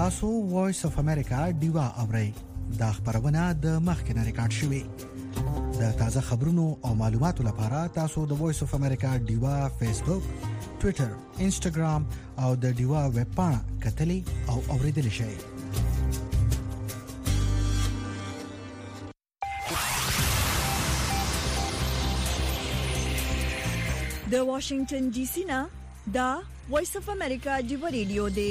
تاسو وایس اف امریکا دیوا اورئ دا خبرونه د مخکنه ریکارډ شوې د تازه خبرونو او معلوماتو لپاره تاسو د وایس اف امریکا دیوا فیسبوک، ټوئیټر، انسټاګرام او د دیوا ویب پاڼه کتلې او اوریدل شئ. د واشنگټن ډي سي نه دا وایس اف امریکا دیوا ریډیو دی.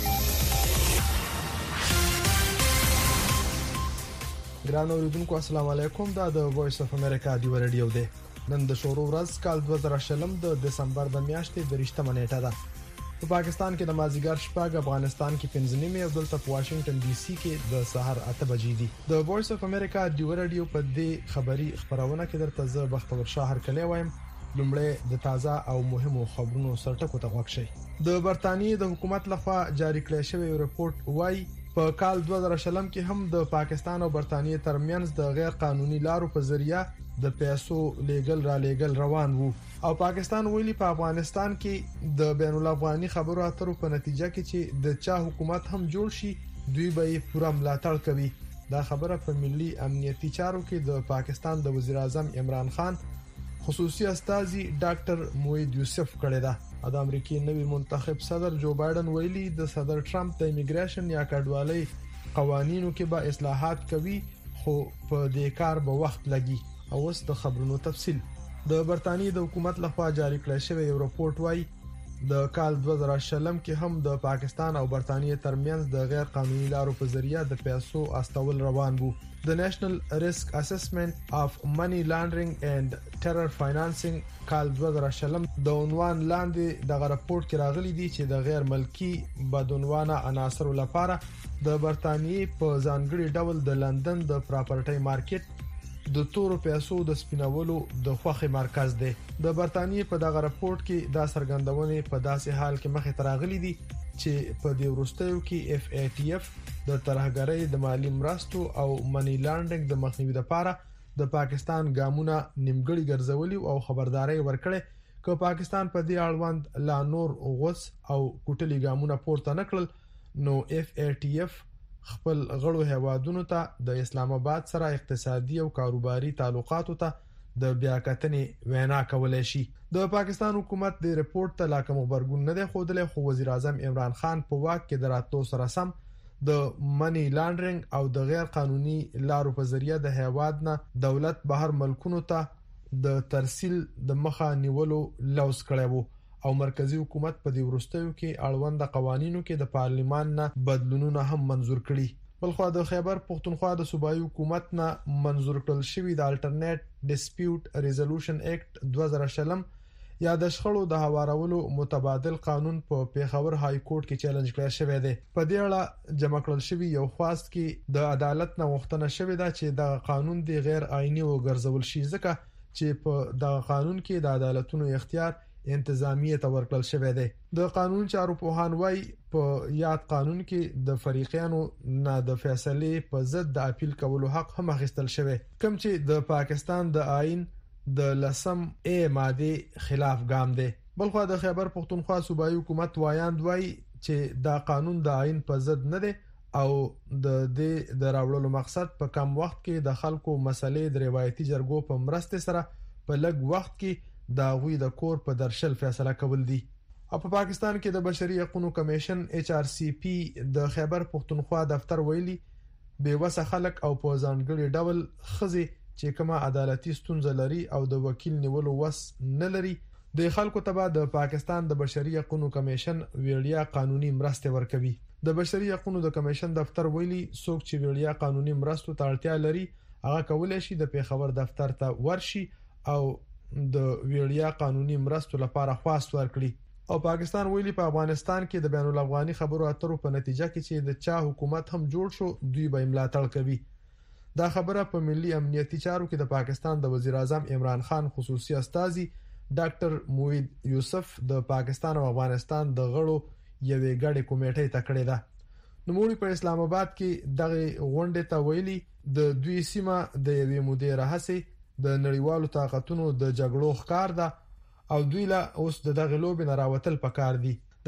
ګران اوریدونکو السلام علیکم. دا د وایس اف امریکا دیوا ریډیو دی. نن د شروع ورځ کال 2020 د دسمبر د میاشتې د 8مه نیټه ده. په پاکستان کې د مازیګر شپږ، افغانستان کې 5 او دلته په واشنگټن ډي سي کې د سحر 8 بجې دي. د وایس اف امریکا دیوا ریډیو په دې خبری خبرونه کې درته زه بختور شهر کلی وایم. لومړی د تازه او مهمو خبرونو سرټکو ته غوښ شي. د برتانیې د حکومت لخوا جاری کړی شوی رپورت وايي په کال 2020 کې هم د پاکستان او برتانیې ترمنځ د غیر قانوني لارو په ذریعہ د پیسو لیګل را لیګل روان وو او پاکستان ویلي په افغانستان کې د بین الافغاني خبرو اترو په نتیجه کې چې د چا حکومت هم جوړ شي دوی به پوره ملاتړ کوي. دا خبره په ملي امنیتي چارو کې د پاکستان د وزیر اعظم عمران خان خصوصي استاذي ډاکټر موید یوسف کړی دا. د امریکای نوی منتخب صدر جو بایدن ویلي د صدر ټرمپ د ایمیګریشن یا کډوالۍ قوانینو کې به اصلاحات کوي خو په دې کار به وخت لګي. او اوس د خبرونو تفصیل. د برتانیې د حکومت لخوا جاری کړی شوی یو رپورت وايي د کال 2020 کې هم د پاکستان او برتانیې ترمنځ د غیر قانوني لارو په ذریعہ د پیسو استول روان وو. The National Risk Assessment of Money Laundering and Terror Financing کال 2020 د عنوان لاندې د راپورټ کې راغلي دي چې د غیر ملکی بدعنوانه عناصرو لپاره د برتانیې په ځانګړي ډول د لندن د پراپرټي مارکیټ د تورو پیسو د سپینولو د خوخي مرکز دی. د برتانیې په دغه راپورټ کې دا څرګندونه په داسې حال کې مخې ته راغلي دي چې په دې وروستیو کې FATF د ترهګرۍ د مالی مرستو او منی لانډینګ د مخنیوي لپاره د پاکستان ګامونه نیمګړي ګرځولي او خبرداري ورکړي چې پاکستان په دې اړوند لا نور غوس او کوټلي ګامونه پورته نکړل نو FATF خپل غړو هیوادونو ته د اسلام آباد سره اقتصادي او کاروباري تعلقاتو ته د بیاکتنې وینا کولای شي. د پاکستان حکومت د ریپورت ته لا کوم خبرګون نه دی خوده، خو وزیر اعظم عمران خان په واک کې دراتلو سره سم د منی لانډرینګ او د غیر قانوني لارو په ذریعہ د هیواد نه دولت بهر ملکونو ته د ترسیل د مخه نیولو لوز کړی وو او مرکزی حکومت په دې وروستیو کې اړوند قوانینو کې د پارلیمان نه بدلونونه هم منزور کړي. بلخو د خیبر پختونخوا د صوبایي حکومت نه منزور کړل شوی د الټرنیټ ډیسپیوټ ریزولوشن اکټ 2020 یا د شخړو د هوارولو متبادل قانون په پیښور های کورټ کې چیلنج کړی شوی دی. په دې اړه جمع کړل شوی یو خواست کې د عدالت نه غوښتنه شوې ده چې د قانون د غیر آئینی وګرځول شي ځکه چې په د قانون کې د عدالتونو اختیار انتظامیه ته ورکړل شوی دی. د قانون چارو پوهان وايي په یاد قانون کې د فریقانو نه د فیصله په ضد د اپیل کولو حق هم اخیستل شوی کوم چې د پاکستان د آئین د لسم ماده خلاف ګام دی. بلخو د خیبر پختونخوا صوبایي حکومت وایاند وايي چې دا قانون د آئین په ضد نه دی او د دې د راوړلو مقصد په کم وخت کې د خلکو مسلې د روایتي جرګو په مرسته سره په لږ وخت کې دا غوی د کور په درشل فیصله کول دي. او په پاکستان کې د بشري حقوقو کمیشن HRCP د خیبر پختونخوا دفتر ویلي بے وسه خلک او په ځانګړي ډول خزي چې کومه عدالتي ستونزه لري او د وکیل نیولو وس نه لري د خلکو ته د پاکستان د بشري حقوقو کمیشن ویړیا قانوني مرسته ورکوي. د بشري حقوقو د کمیشن دفتر ویلي څوک چې ویړیا قانوني مرستو ته اړتیا لري هغه کولای شي د پیښور دفتر ته ورشي او د ویړیا قانوني مرستو لپاره خواست ورکړي. او پاکستان ویلي په افغانستان کې د بین الافغاني خبرو اترو په نتیجه کې چې د چا حکومت هم جوړ شو دوی به ملاتړ کوي. دا خبره په ملي امنیتي چارو کې د پاکستان د وزیر اعظم عمران خان خصوصي استاذي ډاکټر موید یوسف د پاکستان او افغانستان د غړو یوې ګډې کمیټې ته کړې ده. نوموړي په اسلام آباد کې دغه غونډه ته ویلي د دوی سیمه د یوې مدیره هڅه د نړیوالو طاقتونو د جګړو ښکار ده او دوی لا اوس دغه لوبې نه راوتل پکار دي. د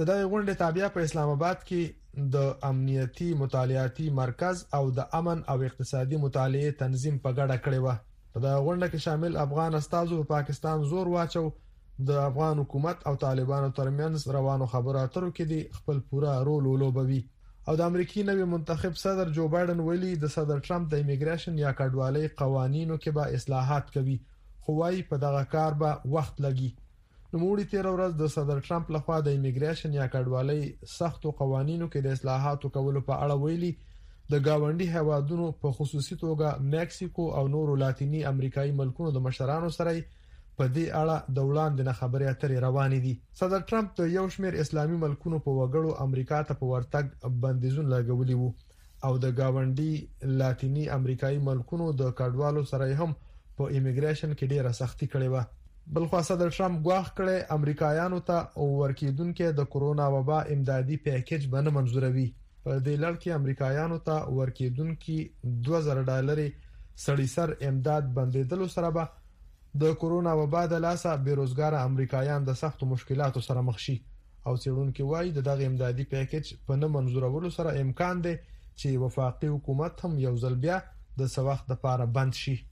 د دغه غونډې تابع په اسلام آباد کې د امنیتي مطالعاتي مرکز او د امن او اقتصادي مطالعې تنظیم په ګډه کړې و. په دغه غونډه کې شامل افغان استازو په پاکستان زور واچو د افغان حکومت او طالبانو ترمنځ روانو خبرو اترو کې د خپل پوره رول ولوبوي. او د امریکای نوی منتخب صدر جو بایدن ویلي د صدر ټرمپ د ایمیګریشن یا کډوالۍ قوانینو کې به اصلاحات کوي، خو وايي په دغه کار به وخت لګي. نوموړي 13 ورځ د صدر ټرمپ لخوا د ایمیګریشن یا کډوالۍ سختو قوانینو کې د اصلاحاتو کولو په اړه ویلي د گاونډي هیوادونو په خصوصي توګه مکسیکو او نورو لاتینی امریکایي ملکونو د مشرانو سره په دې اړه د وړاندې نه خبرې اترې روانې دي. صدر ټرمپ د یو شمېر اسلامي ملکونو په وګړو امریکا ته په ورتګ بندیزونه لګولي وو او د گاونډي لاتینی امریکایي ملکونو د کډوالو سره هم په ایمیګریشن کې ډیره سختی کړې و. بلخو صدر ټرمپ ګواښ کړی امریکایانو ته ورکیدونکو د کورونا وبا امدادي پیکیج باندې منزوروي. په دې لړ کې امریکایانو ته ورکیدونکو $2000 سړي سر امداد بندیدلو سره به د کورونا وبا د لاسه بیروزګار امریکایان د سختو مشکلاتو سره مخ شي او څېړونکو وایي دغه امدادي پیکیج په نه منزورولو سره امکان دی چې وفاقي حکومت هم یو ځل بیا د څه وخت لپاره بند شي.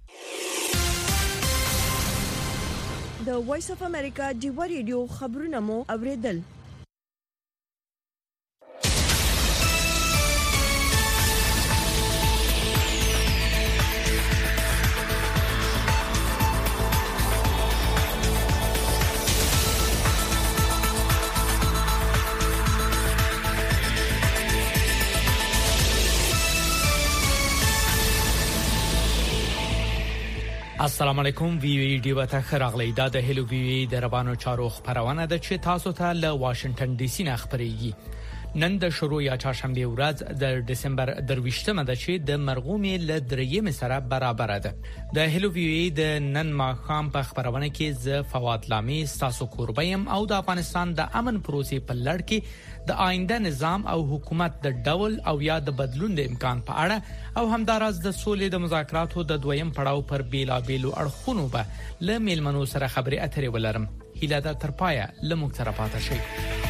د وایس اف امریکا ډیوا ریډیو خبرونه مو اوریدل. السلام علیکم وی ډیو ته خراغلی دا د هلو وی د ربانو چارو خبرونه د چې تاسو ته له واشنگټن ډي سي نه خبريږي. نن د شروع یا چهارشنبه ورځ د دسمبر 23مه د چې د مرغومې ل درېم سره برابر ده. د هلو وی د نن ما خام په خبرونه کې ز فواد لامي تاسو کوربیم او د افغانستان د امن پروسې په لړ کې د آینده نظام او حکومت د ډول او یا د بدلون د امکان په اړه او همدارس د سولې د مذاکراتو د دویم پړاو پر بیلابیلو اړخونو به ل میلمنو سره خبرې اترې ولرم. هیله ده تر پایه ل موږ سره پاتې شئ.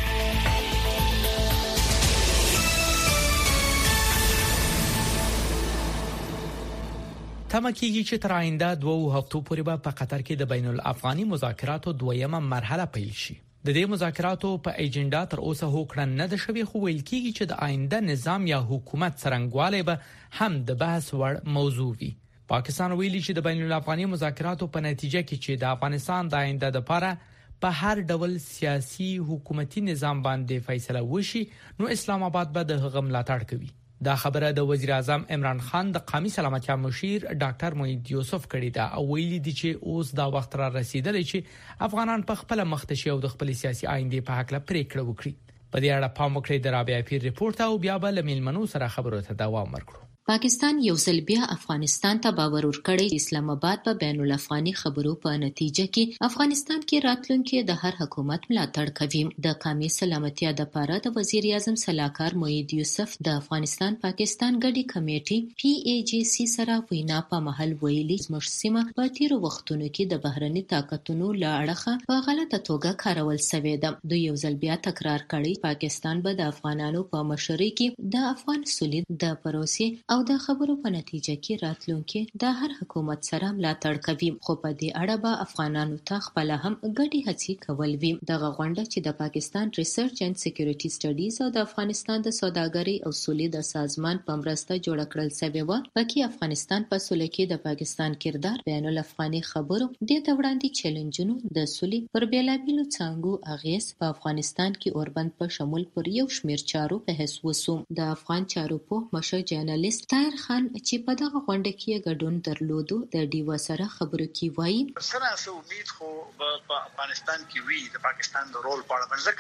تمه کېږي چې تر آینده 2 هفتو پورې به په قطر کې د بین الافغاني مذاکراتو دویمه مرحله پیل شي. د دې مذاکراتو په ایجنډا تر اوسه هوکړه نه ده شوې، خو ویل کېږي چې د آینده نظام یا حکومت څرنګوالی به هم د بحث وړ موضوع وي. پاکستان ویلي چې د بین الافغاني مذاکراتو په نتیجه کې چې د افغانستان د آینده لپاره په هر ډول سیاسي حکومتي نظام باندې فیصله وشي نو اسلام آباد به د هغه ملاتړ کوي. دا خبره د وزیر اعظم عمران خان د قومي سلامتیا مشیر ډاکټر موحد یوسف کړی دا او ویلي دي چې اوس دا وخت را رسیدلی چې افغانان په خپل مختشي او د خپل سیاسي آینده په حق له پریکړه وکړي. په دې اړه پام وکړئ د رابعه پیر ریپورت او بیا به له میلمنو سره خبرو ته دوام ورکړو. پاکستان یو ځل بیا افغانستان ته باور ورکړی اسلام آباد په بین الافغاني خبرو په نتیجه کې افغانستان کې راتلونکي د هر حکومت ملاتړ کوي. د قومي سلامتیا د لپاره د وزیر اعظم صلاحکار موحد یوسف د افغانستان پاکستان ګډي کمیټې PAJC سره وینا په محل ویلي زموږ سیمه په تیرو وختونو کې د بهرني طاقتونو له اړخه په غلطه توګه کارول شوې ده. دوی یو ځل بیا تکرار کړی پاکستان به د افغانانو په مشرۍ کې د افغان سولې د پروسې او د خبرو په نتیجه کې راتلونکي د هر حکومت سره ملاتړ کوي، خو په دې اړه به افغانانو ته خپل هم ګډي هڅې کول وي. دغه غونډه چې د پاکستان ریسرچ اینڈ سکیورټي سټډیز او د افغانستان د سوداګرۍ او سولې د سازمان په مرسته جوړ کړل شوې و، پکې افغانستان په سولې کې د پاکستان کردار، بین الافغاني خبرو، د وړاندې چیلنجونو، د سولې پر بیلابیلو څانګو اغیز په افغانستان کې اوربند په شمول پر یو شمېر چارو بحث وسو. د افغان چارو په مشر جرنالست طاهر خان چې په دغه غونډه کې ګډون درلودو د ډیوا سره خبرو کې وایي سره امید خو په افغانستان کې وی د پاکستان د رول په اړه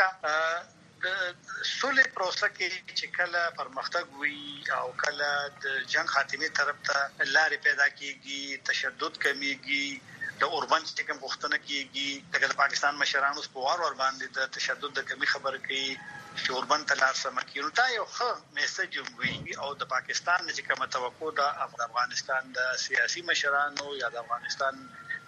ځکه د سولې پروسه کې چې کله پرمختګ وی او کله د جنگ خاتمه طرف ته لارې پیدا کیږي، تشدد کمیږي، د اوربند چې کوم غوښتنه کیږي د پاکستان مشرانو په وار باندې د تشدد د کمی خبر کوي چې اوربند تلار سمکیرو تا یو ښه میسج وی او د پاکستان چې کومه توقع د افغانستان د سیاسي مشرانو یا د افغانستان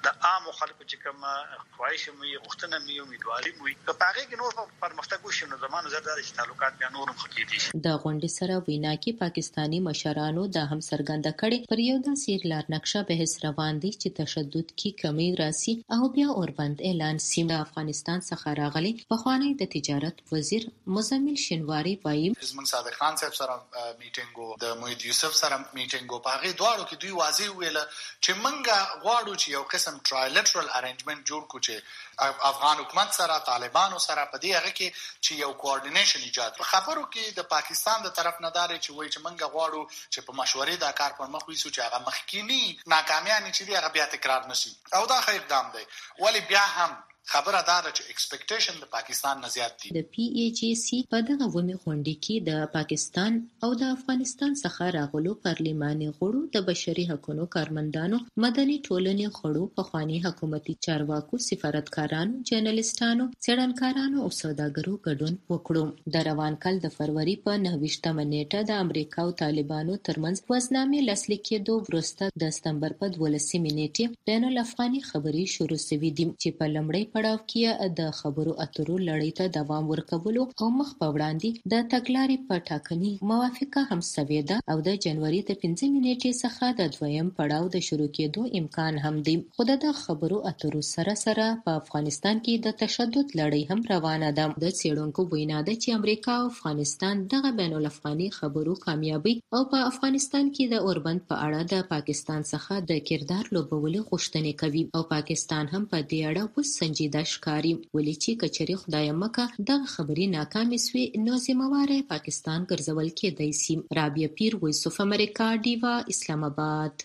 د عام خلکو چې کوم خواهش مو غوښتنه مو امیدواري مو په هغه کې نور پرمختګ وشي نو زمانه زړه د تعلقات بیا نور مخکې دي. د غونډې سره وینا کې پاکستانی مشرانو د هم څرګنده کړي پر یو داسې لار نقشه بحث روان دي چې تشدد کې کمی راسي او بیا اوربند اعلان سي. د افغانستان څخه راغلي پخوانی د تجارت وزیر مزمل شینواری وایي زموږ صادق خان صاحب سره میټینګ د موحد یوسف سره میټینګ په هغه دواړو کې دوی واضح ویل چې منګه غواړو چې یو قسم ټرایلیټرل ارینجمنت جوړ کړو چې افغان حکومت سره طالبانو سره په دې هغه کې چې یو کوارډینیشن ایجاد کړي. خبرو کې د پاکستان د طرف نه داري چې وایي چې منګه غواړو چې په مشورې دا کار پر مخ ویسو چې هغه مخکینی ناکامیانه چې هغه بیا تکرار نشي او دا ښه اقدام دی ولی بیا هم خبره دا ده چې ایکسپیکټیشن د پاکستان نه زیات دي. د پی ای جی سی په دغه ومه غونډه کې د پاکستان او د افغانستان څخه راغلو پارلماني غړو د بشري حقوقو کارمندانو مدني ټولنې غړو پخوانی حکومتي چارواکو سفارتکارانو جرنالستانو څېړنکارانو او سوداګرو ګډون وکړو. د روان کال د فروری په 9مه نیټه د امریکا او طالبانو ترمنځ وزنامې لاسلیک کېدو وروسته د سپتمبر په 12مه نیټه بین الافغاني خبري شروع شوې دي چې په لمړی پړاو کې د خبرو اترو لړۍ ته دوام ورکولو او مخ په وړاندې د تګلارې په ټاکنې موافقه هم شوې ده او د جنوري د 5 نیټې څخه د دویم پړاو د شروع کېدو امکان هم دی. خو د خبرو اترو سره سره په افغانستان کې د تشدد لړۍ هم روانه ده. د څېړونکو وینا ده چې امریکا او افغانستان دغه بین الافغاني خبرو کامیابی او په افغانستان کې د اوربند په اړه د پاکستان څخه د کردار لوبولو غوښتنې کوي او پاکستان هم په دې اړه وسنجي د ښکاری ولې چې کچري خدای مکه د خبري ناکامې سوي نو زمواره پاکستان ګرځول کېدای شي. رابعه پیر، وایس اف امریکا، ډیوا، اسلام آباد.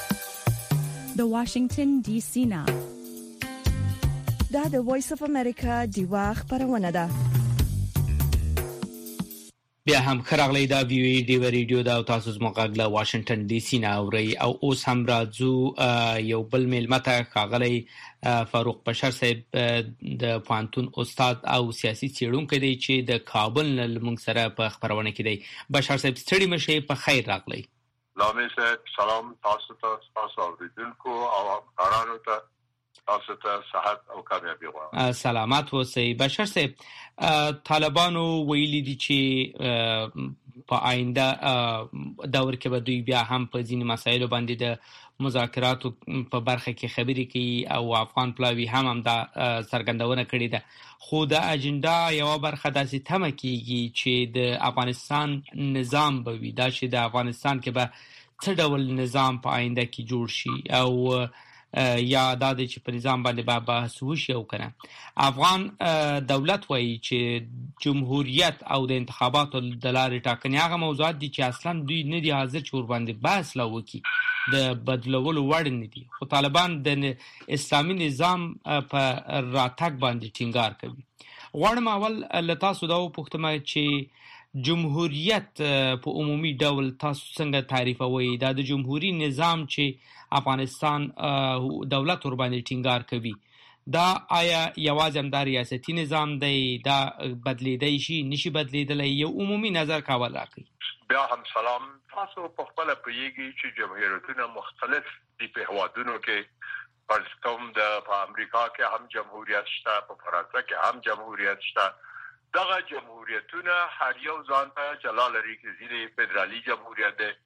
د واشنگټن ډي سي نه دا د وایس اف امریکا ډیوا خبرونه ده. بیا هم خراغلی دا وی ډیو ریډیو دا تاسو زموږ له واشنگټن ډي سي نه اوري او اوس هم راځو یو بل ملمته خاغلی فاروق بشر صاحب د پوهنتون استاد او سیاسي څېړونکی دی چې د کابل نه موږ سره په خبرونه کې دی. بشر صاحب ستړي مشه په خیر راغلی. لامي صاحب سلام تاسو اوریدونکو او قرانو ته تاسو ته صحت او کامیابی غواړم. سلامات اوسئ. بشر صاحب طالبانو ویلي دي چې په آینده دور کې به دوی بیا هم په ځینې مسایلو باندې د مذاکراتو په برخه کې خبرې کوي او افغان پلاوی هم دا څرګندونه کړې ده. خو د اجنډا یو برخه داسې تمه کیږي چې د افغانستان نظام به وي، دا چې د افغانستان کې به څه ډول نظام په آینده کې جوړ شي او یا دا چې په نظام باندې به بحث وشي او کنه. افغان دولت وایي چې جمهوریت او د انتخاباتو د لارې ټاکنې هغه موضوعات دي چې اصلا دوی نه دي حاضر چې ور باندې بحث لا وکړي، د بدلولو وړ نه دي. خو طالبان د اسلامي نظام په راتګ باندې ټینګار کوي. غواړم اول له تاسو دا وپوښتم چې جمهوریت په عمومي ډول تاسو څنګه تعریفوي؟ دا د جمهوریت نظام چې افغانستان دولت ور باندې ټینګار کوي، دا آیا یوازې هم د ریاستي نظام دی، دا بدلیدای شي نشي بدلیدلی؟ یو عمومي نظر کول راکړي. بیا هم سلام. تاسو په خپل پیږي چې جمهوریتونه مختلف دي په هوادونو کې، فرض کوم په امریکا کې هم جمهوریت شته، په فرانسه کې هم جمهوریت شته. دغه جمهوریتونه هر یو ځان ته جلا لري چې ځینې فدرالي جمهوریت دی،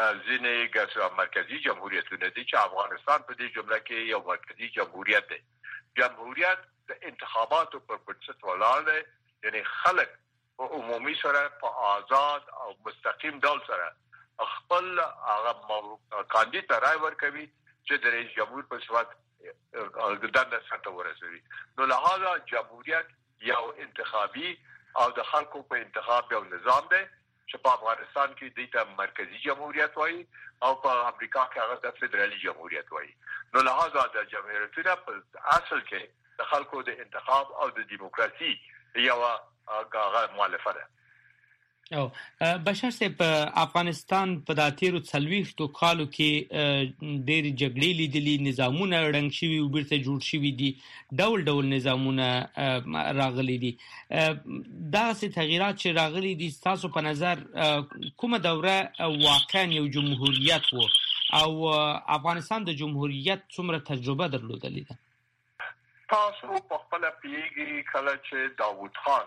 ځینې مرکزی جمهوریتونه دي چې افغانستان په دې جمله کې یو مرکزی جمهوریت دی. جمهوریت د انتخاباتو پر بنسټ ولاړ دی، یعنی خلک په عمومي سره په آزاد او مستقیم ډول سره خپل هغه کاندید ته رای ورکوي چې د رئیس جمهور په صفت دنده سرته ورسوي. نو لهذا جمهوریت یو انتخابي او د خلکو په انتخاب یو نظام دی چې په افغانستان کې دیته مرکزی جمهوریت وایي او په امریکا کې هغه د فدرالي جمهوریت وایي. نو لهذا د جمهوریتونه په اصل کې د خلکو د انتخاب او د دیموکراسي یو هغه مؤلفه ده. او بشر صاحب افغانستان په داتیرو 40 کالو کې ډېر جګړې لیدلې، نظامونه رنګ شوي او بیرته جوړ شوي دي، ډول ډول نظامونه راغلي دي. دا سه تغیرات چې راغلي دي تاسو په نظر کومه دوره واقعا یو جمهوریت وو او افغانستان د جمهوریت څومره تجربه درلودلې ده؟ تاسو په خپل پیږي کله چې داوود خان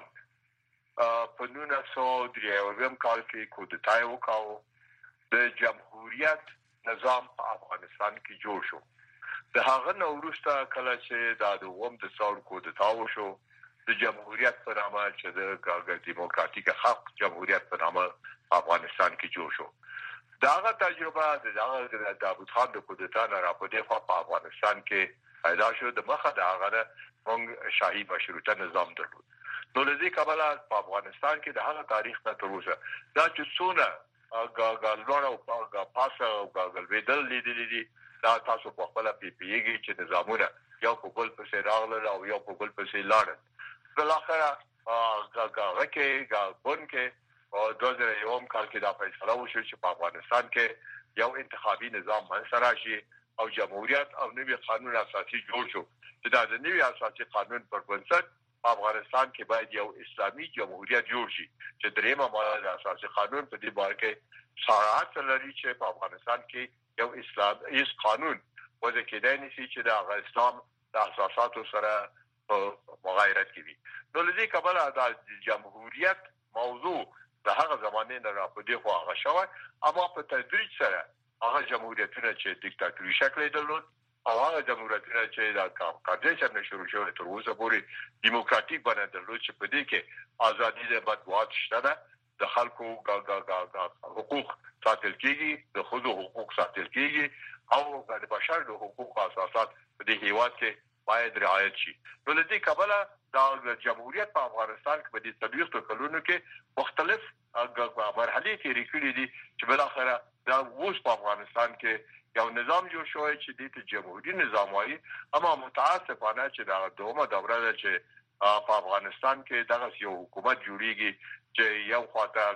په 1993 کال کې کودتا وکاو، د جمهوریت نظام په افغانستان کې جوړ شو. د هغه نو وروسته کله چې د دوم د څور کودتا وشو، د جمهوریت په نامه چې د دیموکراتیک خلق جمهوریت په نامه افغانستان کې جوړ شو. داغه تجربه د داوود خان د کودتا نه راپدې په افغانستان کې پیدا شو. د مخه د هغه موږ شاهي مشروطه نظام درلود. نو لذي کابل په افغانستان کې د هغه تاریخ نه تر اوسه دا چې څونه غاګالونه او پاسه او غاګلویدل لیدلې دي، دا تاسو په خپل پیږي چې نظامونه یو په بل پسې راغلل او یو په بل پسې لاړل. بل اخره هغه کې غابون کې او 2001 کال کې دا فیصله وشو چې په افغانستان کې یو انتخابي نظام منځ راشي او جمهوریت او نوی قانون اساسي جوړ شو. چې دا د نوی اساسي قانون پر بنسټ په افغانستان کې باید یو اسلامي جمهوریت جوړ شي چې درېمه ماده د اساسي قانون په دې باره کې صراحت لري چې په افغانستان کې یو اسلامي قانون وځي کېدای نشي چې د اسلام د اساساتو سره په مغایرت کې وي. نو لدې کابل د جمهوریت موضوع د هغه زمانه نه راپدې خو هغه شوی، اما په تدریج سره هغه جمهوریتونه چې دیکتاتوري شکل درلود او هغه جمهوریتونه چې د کارډیشن شروع شوی تر اوسه پورې دیموکراتیک بڼه درلود چې په دې کې ازادي د مطبوعات شته ده، د خلکو حقوق ساتل کیږي، د خود حقوق ساتل کیږي او د بشر د حقوق اساسات په دې هیواد کې باید رعایت شي. نو د دې کابل د جمهوریت په افغانستان کې په دې 30 کلونو کې مختلف مرحلې تیرې کړې دي چې بل اخره دا اوس په افغانستان کې یو نظام جوړ شوی چې د جمهوریت نظام وایي، اما متاسفانه چې دا دومره دوره ده چې په افغانستان کې دغه یو حکومت جوړیږي چې یو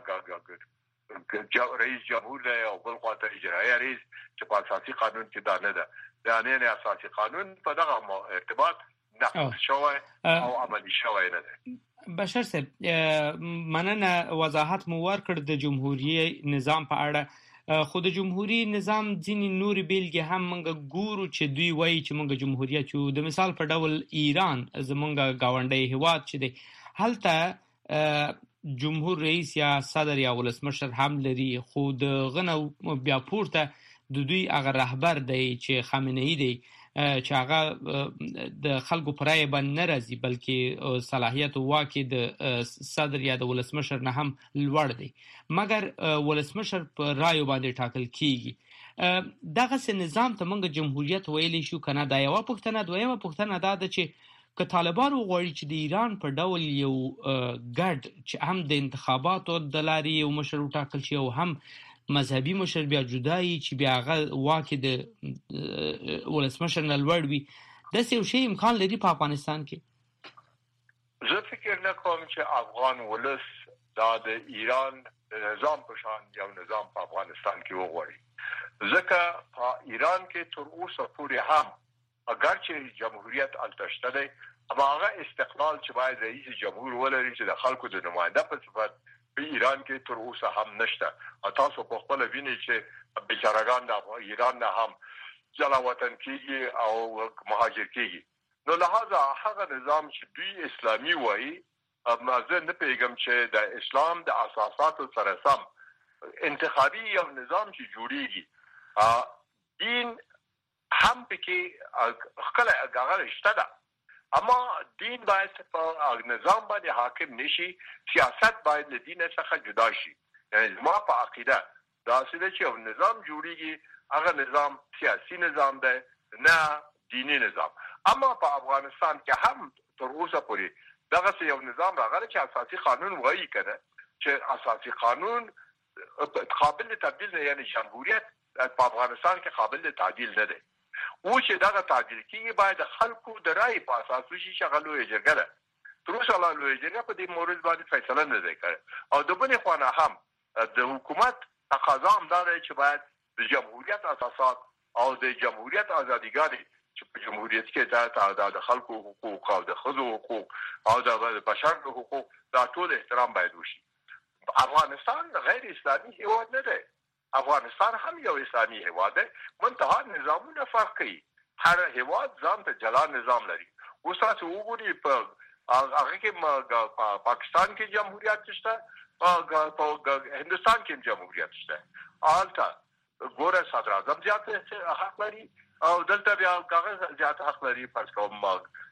خواته رئیس جمهور دی او بل خواته اجرایي رئیس چې په اساسي قانون کې دا نه ده. د نه اساسي قانون په دغه ارتباط نقض شوی او عملی شوی نه ده. بشر صاحب مننه وضاحت مو ورکړ د جمهوریت نظام په اړه، خو د جمهوریت نظام ځینې نور بیلګې هم موږ ګورو چې دوی وایي چې موږ جمهوریت یو. د مثال په ډول ایران زموږ گاونډی هیواد چې دی، هلته جمهور رئیس یا صدر یا ولسمشر هم لري، خو د غنو بیا پورته د دوی هغه رهبر دی چې خامنه ای دی چې هغه د خلکو پرای باندې نه راځي بلکې صلاحیت او واک د صدر یا د ولسمشر نه هم لوړ دی، مګر ولسمشر په رایو باندې ټاکل کیږي. دغه سه نظام ته موږ جمهوریت ویلی شو کنه. دا یو پوښتنه. دویمه پوښتنه دا ده چې که طالبان وغواړي چې د ایران په ډول یو ګډ چې هم د انتخاباتو د لارې یو مشر وټاکل شي او هم مذهبي مشر بیا جدایي چې بیا هغه واک د ولسمشر نه لوړ وي، داسې یو شی امکان لري په افغانستان کې؟ زه فکر نه کوم چې افغان ولس دا د ایران د نظام په شان یو نظام په افغانستان کې وغواړي، ځکه په ایران کې تر اوسه پورې هم اگر چې جمهوریت التشته دی، اما هغه استقلال چې باید رئیس جمهور ولري چې د خلکو د نماینده په صفت په ایران کې تر اوسه هم نشته. تاسو په خپل وینئ چې بیچارهګان د ایران نه هم جلا وطن کیږي او مهاجر کیږي. نو لہذا هغه نظام چې دوی اسلامي وایي، زه نه پیغام چې د اسلام د اساساتو سره سم انتخابي یو نظام چې جوړیږي، دین هم پکې خپل هغه شته ده، اما دین باید په نظام باندې حاکم نشي، سیاست باید له دین څخه جدا شي. یعنی ما په عقیده دا څه چې یو نظام جوړیږي هغه نظام سیاسي نظام دی نه دینی نظام. اما په افغانستان کې هم تر اوسه پورې دغه یو نظام راغلی چې اساسي قانون وایي کنه چې اساسي قانون قابل تبدیل نه، یعنی جمهوریت په افغانستان کې قابل تعدیل نه دی. و چې دغه تعدیل کیږي باید خلکو د رای په اساس وشي چې لویه جرګه ده. تر اوسه لویه جرګه په دې مورد باندې فیصله نه دی کړې او د بلې خوا نه هم د حکومت تقاضا هم دا دی چې باید د جمهوریت اساسات او د جمهوریت ازاديګانې چې په جمهوریت کې د خلکو حقوق او د ښځو حقوق او د بشر حقوق دا ټول احترام باید وشي. افغانستان غیر اسلامي هیواد نه دی، افغانستان هم یو اسلامي هیواد دی، منتها نظامونه فرق کوي. هر هیواد ځان ته جلا نظام لري. اوس تاسو وګورئ په هغه کې پاکستان کې جمهوریت شته، په هندستان کې جمهوریت شته. آلته ګوره صدر اعظم زیات حق لري او دلته بیا هغه زیات حق لري فرض کوم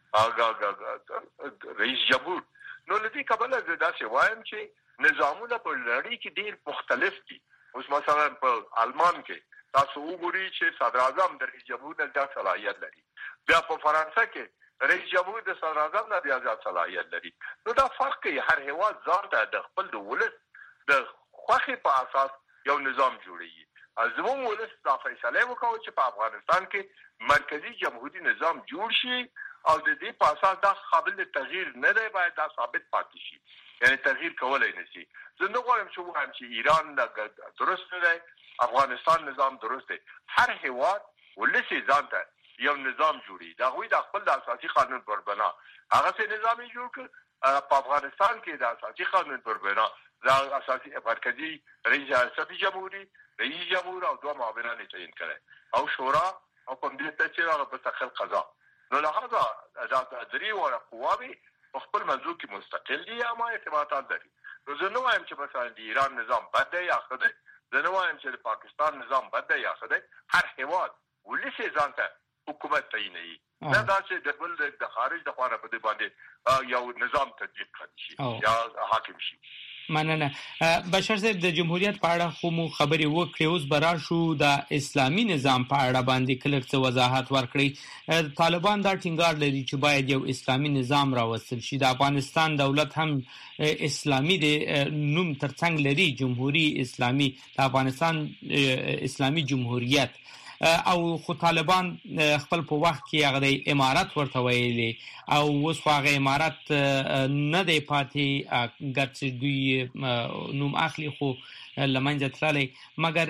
رئیس جمهور. نو لدی کبله دا چې وایم چې نظامونه په لړۍ کې ډیر مختلف دي. اوس مثلا په آلمان کې تاسو وګورئ چې صدر اعظم د رئیس جمهور د صلاحیت لري، بیا په فرانسه کې رئیس جمهور د صدر اعظم نه بیا ځات صلاحیت لري. نو دا فرق کوي. هر هیواد ځان ته د خپل د ولس د خوښې په اساس یو نظام جوړوي. زموږ ولس دا فیصله وکړه چې په افغانستان کې مرکزی جمهوریت نظام جوړ شي او د دې په اساس دا قابل تغییر نه دی، باید دا ثابت پاتې شي، یعنی تغییر کولای نشي. زه نه غواړم چې وایم چې ایران درست نه دی، افغانستان نظام درست دی. هر هیواد ولس ځان ته یو نظام جوړي، دا غوي د خپل د اساسي قانون پر بنا هغه څه نظام جوړ کړ. په افغانستان کې د اساسي قانون پر بنا د اساسي مرکزی ریاست جمهوریت، رئیس جمهور او دوه معاونان تعیین کړي او شورا او کمیټه چې هغه په تخل قضا. نو لهدا د درې وړ قواوی په خپل منځو کې مستقل دي اما ارتباطات لري. نو زه نو وایم چې مثلا د ایران نظام بد دی یا ښه دی، زه نو وایم چې د پاکستان نظام بد دی یا ښه دی. هر هیواد ولس ځان ته حکومت تعیینوي، نه دا چې د بل د خارج د خوا په دې باندې یو نظام تطبیق کړي شي یا حاکم شي. مننه. بشر صاحب د جمهوریت په اړه خو مو خبرې وکړې، اوس براشو د اسلامي نظام په اړه باندې کله څه وضاحت ورکړي. طالبان دا ټینګار لري چې باید یو اسلامي نظام راوستل شي. د افغانستان دولت هم اسلامي دی، نوم ترڅنګ لري جمهوریت اسلامي، د افغانستان اسلامي جمهوریت. او خو طالبان خپل په وخت کې هغه امارات ورته ویلي او اوس هغه امارات نه دی پاتې، ګرځي دوی نوم اخلي خو لمنځه تللی. مګر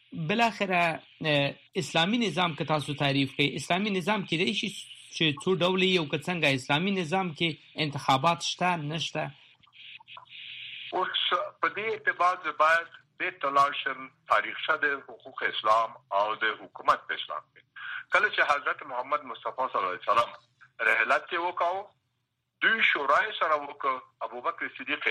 بلاخره اسلامي نظام که تاسو تعریف کړئ، اسلامي نظام کې دی چې څو ډول یو که څنګه اسلامي نظام کې انتخابات شته نشته؟ اوس په دې اعتبار باید د تلاشم تاریخ شده حقوق اسلام او د حکومت اسلام کله چې حضرت محمد مصطفی صلی الله علیه وسلم رحلت وکاو، دوی شورای سره وکړ. ابوبکر صدیق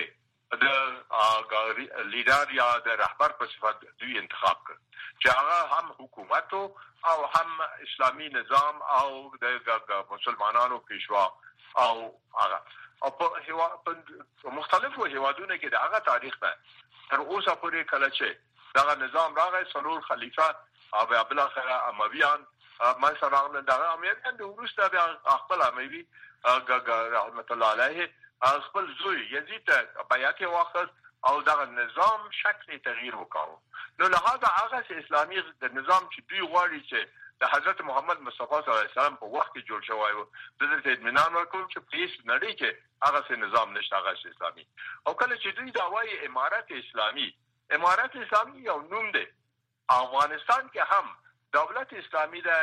د لیدر یا د رهبر په صفت دوی انتخاب کړ چې هغه هم حکومت او هم اسلامی نظام او د مسلمانانو پیشوا او هغه په مختلفو هیوادونو کې د هغه تاریخ ده تر اوسه پورې. کله چې دا نظام راغی څلور خلیفہ او بل اخر امویان مثلا دا امویان د وروسته بیا خپل اموی رحمت الله علیه خپل زوی یزید بیعت واخذ او دا نظام شکل تغییر وکاو. نو لهدا هغه اسلامي د نظام چې دوی غواړي چې د حضرت محمد مصطفی صلی الله علیه وسلم په وخت کې جوړ شوی و، د دې اطمینان ورکوم چې په هیڅ نړۍ کې هغه نظام نشته هغه اسلامي. او کله چې دوی دا وایي امارت اسلامي یو نوم دی. افغانستان کې هم دولت اسلامي ده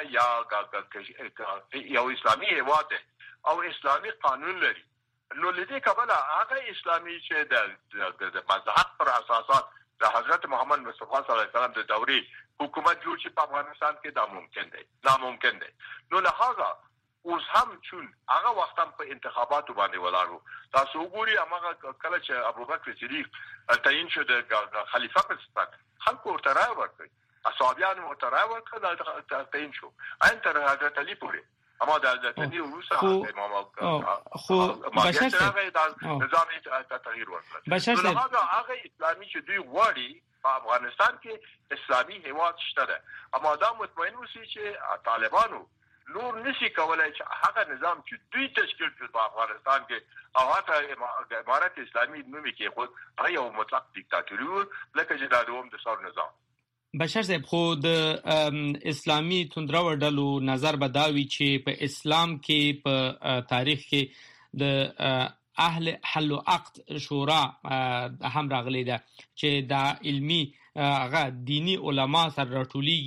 یا یو اسلامي هیواد دی او اسلامي قانون لري. نو لدې کبله هغه اسلامي چې د مذهب پر اساسات د حضرت محمد مصطفی صلی الله علیه وسلم د دورې حکومت جوړ شي په افغانستان کې دا ناممکن دی. نو لهدا اوس هم چون هغه وخت هم په انتخاباتو باندې ولاړو. تاسو وګورئ هغه کله چې ابوبکر صدیق تعیین شو د خلیفہ په صفت، خلکو ورته رایه ورکړه، اصحابیان ورته رایه ورکړه، دا تعیین شو عین تر حضرت علی پورې. اما د حضرت علی وروسته امام خو بشر صاحب نظام تغییر ورکړ. نو هغه اسلامي چې دوی غواړي په افغانستان کې اسلامي هیواد شته ده، اما دا مطمئن اوسئ چې طالبانو نور نشي کولای چې هغه نظام چې دوی تشکیل کړ په افغانستان کې او هغه امارت اسلامي نومي کې خود هغه یو مطلق دیکتاتوري لکه چې دا دوم د څور نظام. بشر صاحب خو د اسلامي توندرو ډلو نظر بداوي چې په اسلام کې په تاریخ کې د اهل حل و عقد شورا هم راغلي ده چې دا علمي هغه دینی علما سره راټوليږي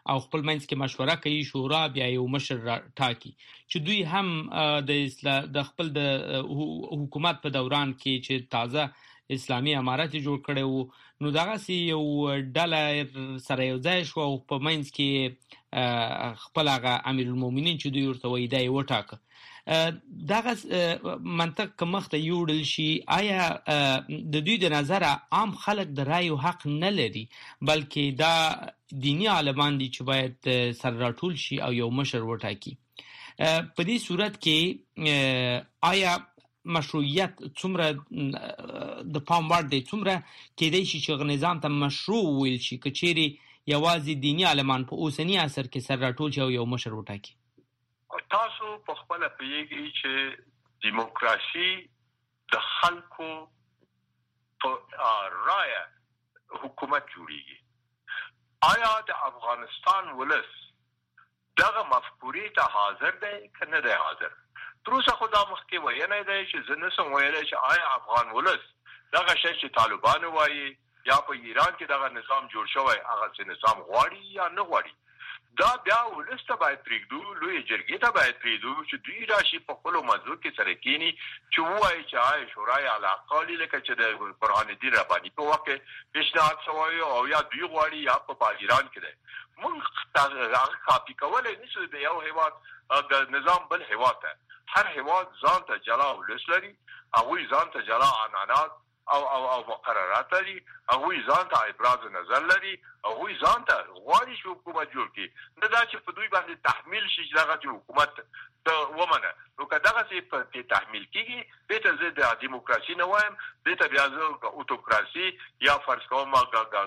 او خپل منځ کې مشوره کوي شورا بیا یو مشر ټاکي چې دوی هم د خپل د حکومت په دوران کې چې تازه اسلامي امارت جوړ کړي وو نو دغه سی یو ډله سره یو ځای شو او په منځ کې خپل هغه امیر المؤمنین چې دوی ورته وایي دا یې وټاکه دغه منطق که مخته یوړل شي آیا د دوی د نظر عام خلک د رایو حق نه لري بلکې دا دینی عالمان دي چې باید سر راټول شي او یو مشر وټاکي په دې صورت کې آیا مشروعیت څومره د پام وړ دی څومره کېدای شي چې نظام ته مشروع ویل شي که چیرې یوازې دینی عالمان په اوسني عصر کې سر راټول شي او یو مشر وټاکي تاسو په خپل پیږي چې دیموکراسي د خلکو په رایه حکومت جوړیږي آیا د افغانستان ولس دغه مفکورې ته حاضر دی که نه دی حاضر تر اوسه خو دا مخکې ویلی دی چې زه نسم ویلی چې آیا افغان ولس دغه شی چې طالبان وایي یا په ایران کې دغه نظام جوړ شوی هغه چې نظام غواړي یا نه غواړي دا بیا ولس ته باید پرېږدو لویې جرګې ته باید پرېږدو چې دوی راشي په خپلو منځو کې سره کښېني چې ووایي چې آیا شورای اعلی قوالي لکه چې د برهان الدین رباني په وخت کې پیشنهاد شوی او یا دوی غواړي یا په ایران کې دی موږ هغه کاپي کولی نشو د یو هېواد د نظام بل هېواد ته هر هېواد ځان ته جلا ولس لري هغوی ځان ته جلا عنعنات او مقررات لري هغوی ځان ته ابراز نظر لري هغوی ځان ته غواړي چې حکومت جوړ کړي نه دا چې په دوی باندې تحمیل شي چې دغه چې حکومت ته ومنه نو که دغسې په تحمیل کېږي دې ته زه د دیموکراسي نه وایم دې ته بیا زه اوتوکراسي یا فرض کوم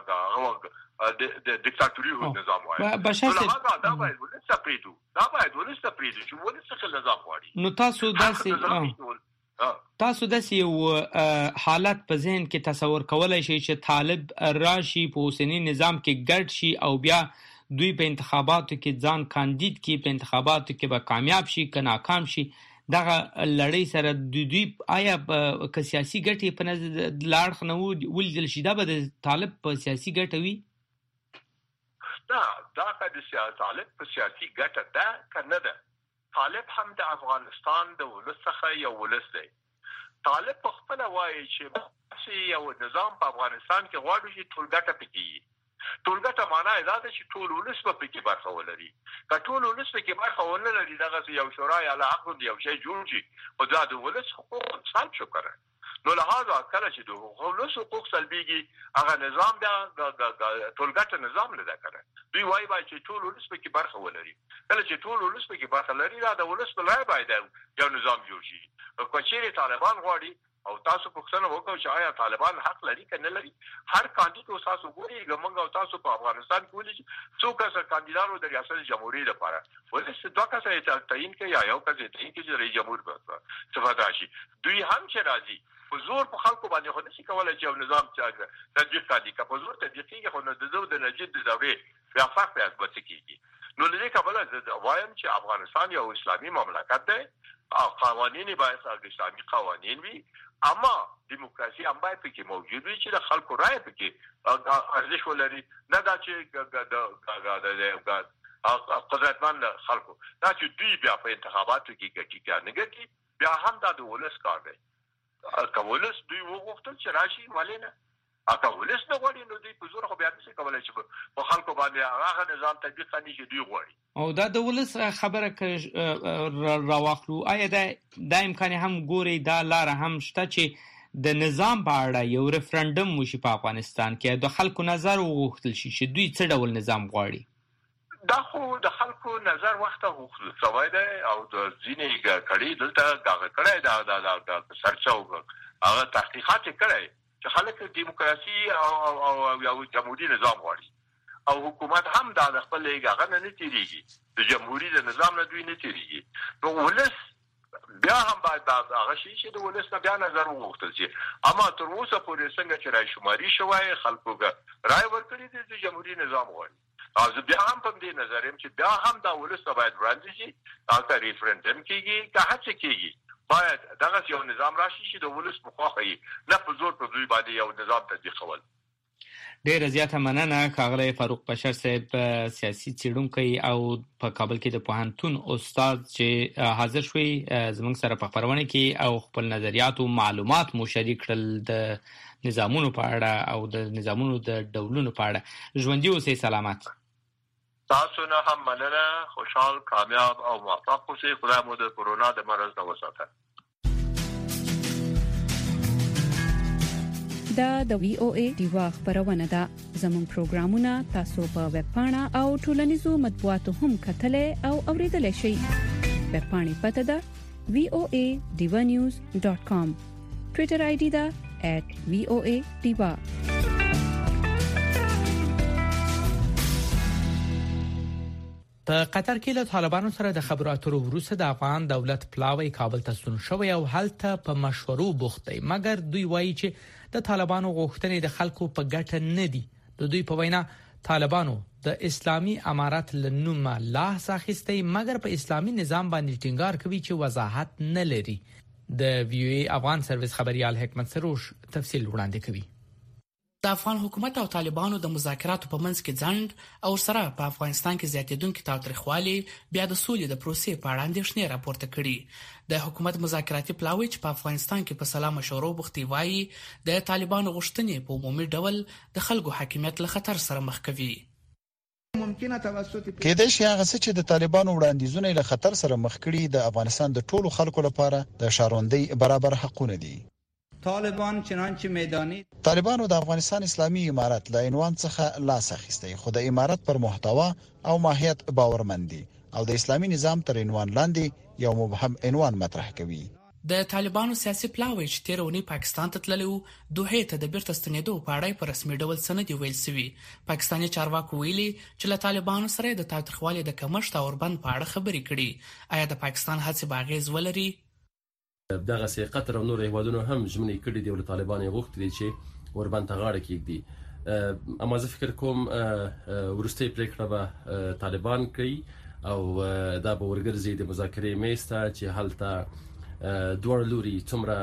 د دیکتاتوري نظام وایم دا باید ولس ته پرېږدو چې ولس څه نظام غواړي نو تاسو داسې یو حالت په ذهن کې تصور کولای شئ چې طالب راشي په اوسني نظام کې ګډ شي او بیا دوی په انتخاباتو کې ځان کاندید کړي په انتخاباتو کې به کامیاب شي که ناکام شي دغه لړۍ سره دوی آیا که سیاسي ګټې په نظر له اړخ نه ولیدل شي دا به د طالب په سیاسي ګټه وي نه دا که د طالب په سیاسي ګټه ده که نه ده طالب هم د افغانستان د ولس څخه یو ولس دی طالب په خپله وایي چې یو نظام په افغانستان کې غواړو چې ټولګټه پکې وي ټولګټه معنا یې دا ده چې ټول ولس به پکې برخه ولري که ټول ولس پکې برخه ونه لري دغسې یو شورای اعلی حق یو شی جوړ شي خو دا د ولس حقوق سلب شو کنه نو لهذا کله چې د ولس حقوق سلبیږي هغه نظام بیا ټولګټه نظام نه ده کنه دوی وایي باید چې ټول ولس پکې برخه ولري کله چې ټول ولس پکې برخه لري دا د ولس په لای باید یو نظام جوړ شي که چیرې طالبان غواړي او تاسو پوښتنه وکړو چې آیا طالبان حق لري که نه لري هر کاندید اوس تاسو ګورئ موږ او تاسو په افغانستان کې ولې څو کسه کاندیدانو د ریاست جمهوریت لپاره ولې دوه کسه یې تعیین کړي یا یو کس یې تعیین کړي چې رئیس جمهور صفت راشي دوی هم چې راځي په زور په خلکو باندې خو نشي کولی چې یو نظام تطبیق کړي که په زور تطبیق کېږي خو نو د زه د نجیب د دورې بیا فرق بیا څه کېږي نو له دې کبله زه وایم چې افغانستان یو اسلامي مملکت دی او قوانین باید اسلامي قوانین وي اما دیموکراسي هم باید پکې موجود وي چې د خلکو رایه پکې ارزش ولري نه دا چې قدرتمند خلکو دا چې دوی بیا په انتخاباتو کې ګټي که نه ګټي بیا هم دا د ولس کار دی که ولس دوی وغوښتل چې راشي ولې نه که ولس نه غواړي نو دوی په زور خو بیا نشي کولی چې په خلکو باندې هغه نظام تطبیق کړي چې دوی غواړي او دا د ولس خبره که راواخلو آیا دا امکان هم ګوري دا لاره هم شته چې د نظام په اړه یو ریفرنډم وشي په افغانستان کې د خلکو نظر وغوښتل شي چې دوی څه ډول نظام غواړي دا خو د خلکو نظر وخته غوښتل شوی دی او د ځینې کړي دلته دغه کړی د سرچو هغه تحقیقات یې کړی چې خلک دیموکراسي او یو جمهوري نظام غواړي او حکومت هم دا د خپل هغه نه تیریږي د جمهوري د نظام نه دوی نه تیریږي نو ولس بیا هم باید هغه شي چې د ولس نه بیا نظر وغوښتل شي اما تر اوسه پورې څنګه چې رای شماري شوی خلکو رای ورکړي دي د جمهوري نظام غواړي او زه بیا هم په دې نظر یم چې بیا هم دا ولس ته باید وړاندې شي هلته ریفرنډم کېږي که هڅې کېږي باید دغه یو نظام راشي چې د ولس په خوا وي نه په زور په دوی باندې یو نظام تطبیقول ډېر زیاته مننه ښاغلی فاروق بشر صاحب، سیاسي څېړونکی او په کابل کې د پوهنتون استاد چې حاضر شوي زموږ سره په خپرونه کې او خپل نظریات او معلومات مو شریک کړل د نظامونو په اړه او د نظامونو د ډولونو په اړه. ژوندي اوسئ، سلامت. تاسو نه هم مننه، خوشحال، کامیاب او موفق اوسئ. خدای مو د کرونا د مرض نه وساته. دا د VOA دیوا خبرونه ده. زموږ پروګرامونه تاسو په ویب پاڼه او ټولنیزو مطبوعاتو هم کتلای او اوریدلای شئ. ویب پاڼې پته ده voadivanews.com. ټوئیټر آی ډي ده @voadiva. په قطر کې له طالبانو سره د خبرو اترو وروسته د افغان دولت پلاوی کابل ته ستون شوی او هلته په مشورو بوخت دی، مګر دوی وایي چې د طالبانو غوښتنې د خلکو په ګټه نه دي. د دوی په وینا طالبانو د اسلامي امارات لنومه لاس اخیستی، مګر په اسلامي نظام باندې ټینګار کوي چې وضاحت نه لري. د VOA افغان سرویس خبريال حکمت سروش تفصیل وړاندې کوي. د افغان حکومت او طالبانو د مذاکراتو په منځ کې ځند او سره په افغانستان کې زیاتېدونکو تاوتریخوالي بیا د سولې د پروسې په اړه اندېښنې راپورته کړي. د حکومت مذاکراتي پلاوی چې په افغانستان کې په سلا مشورو بوختي وایي د طالبانو غوښتنې په عمومي ډول د خلکو حاکمیت له خطر سره مخ کوي. کېدای شي هغه څه چې د طالبانو وړاندیزونه له خطر سره مخ کړي د افغانستان د ټولو خلکو لپاره د شاروندۍ برابر حقونه دي. طالبانو د افغانستان اسلامي امارت له عنوان څخه لاس اخیستی، خو د امارت پر محتوا او ماهیت باورمن دي او د اسلامي نظام تر عنوان لاندې یو مبهم عنوان مطرح کوي. د طالبانو سیاسي پلاوی چې تیر اونۍ پاکستان ته تللی و، دوحې ته د بیرته ستنېدو په اړه په رسمي ډول سند ویل شوی. پاکستاني چارواکو ویلي چې له طالبانو سره د تاوتریخوالي د کمښت او اوربند په اړه خبرې کړي. آیا د پاکستان هڅې به اغېز ولري؟ دغه سي قطر او نور هیوادونو هم ژمنې کړې دي او طالبان یې غوښتي چې اوربند ته غاړه کېږدي. اما زه فکر کوم ورستۍ پریکړه به طالبان کوي او دا به ورګرځي د مذاکرې میز ته چې هلته دوه لوري څومره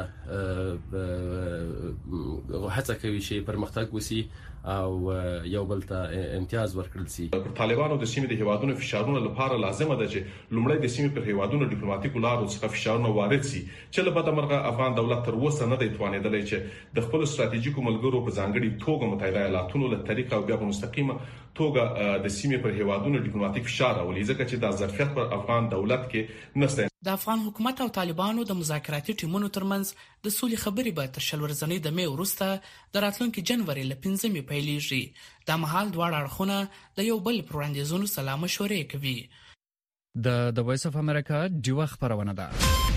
هڅه کوي چې پرمختګ وسی او یو بل ته امتیاز ورکړل شي. پر طالبانو د سیمې د هیوادونو فشارونه لپاره لازمه ده چې لومړی د سیمې پر هیوادونو ډیپلوماټیکو لارو څخه فشارونه وارد شي چې له بده مرغه افغان دولت تر اوسه نه دی توانیدلی چې د خپل ستراتیژیکو ملګرو په ځانګړي توګه متحده ایالاتونو له طریقه او بیا په مستقیمه توګه د سیمې پر هیوادونو ډیپلوماټیک فشار راولي، ځکه چې دا ظرفیت پر افغان دولت کې نشته. د افغان حکومت او طالبانو د مذاکراتي ټیمونو ترمنځ د سولې خبرې به تر شل ورځې د مې وروسته د راتلونکي جنوري له 5مې پیلېږي. دا مهال دواړه اړخونه د یو بل پر وړاندیزونو سلا مشورې کوي. د وایس اف امریکا دیوا خبرونه ده.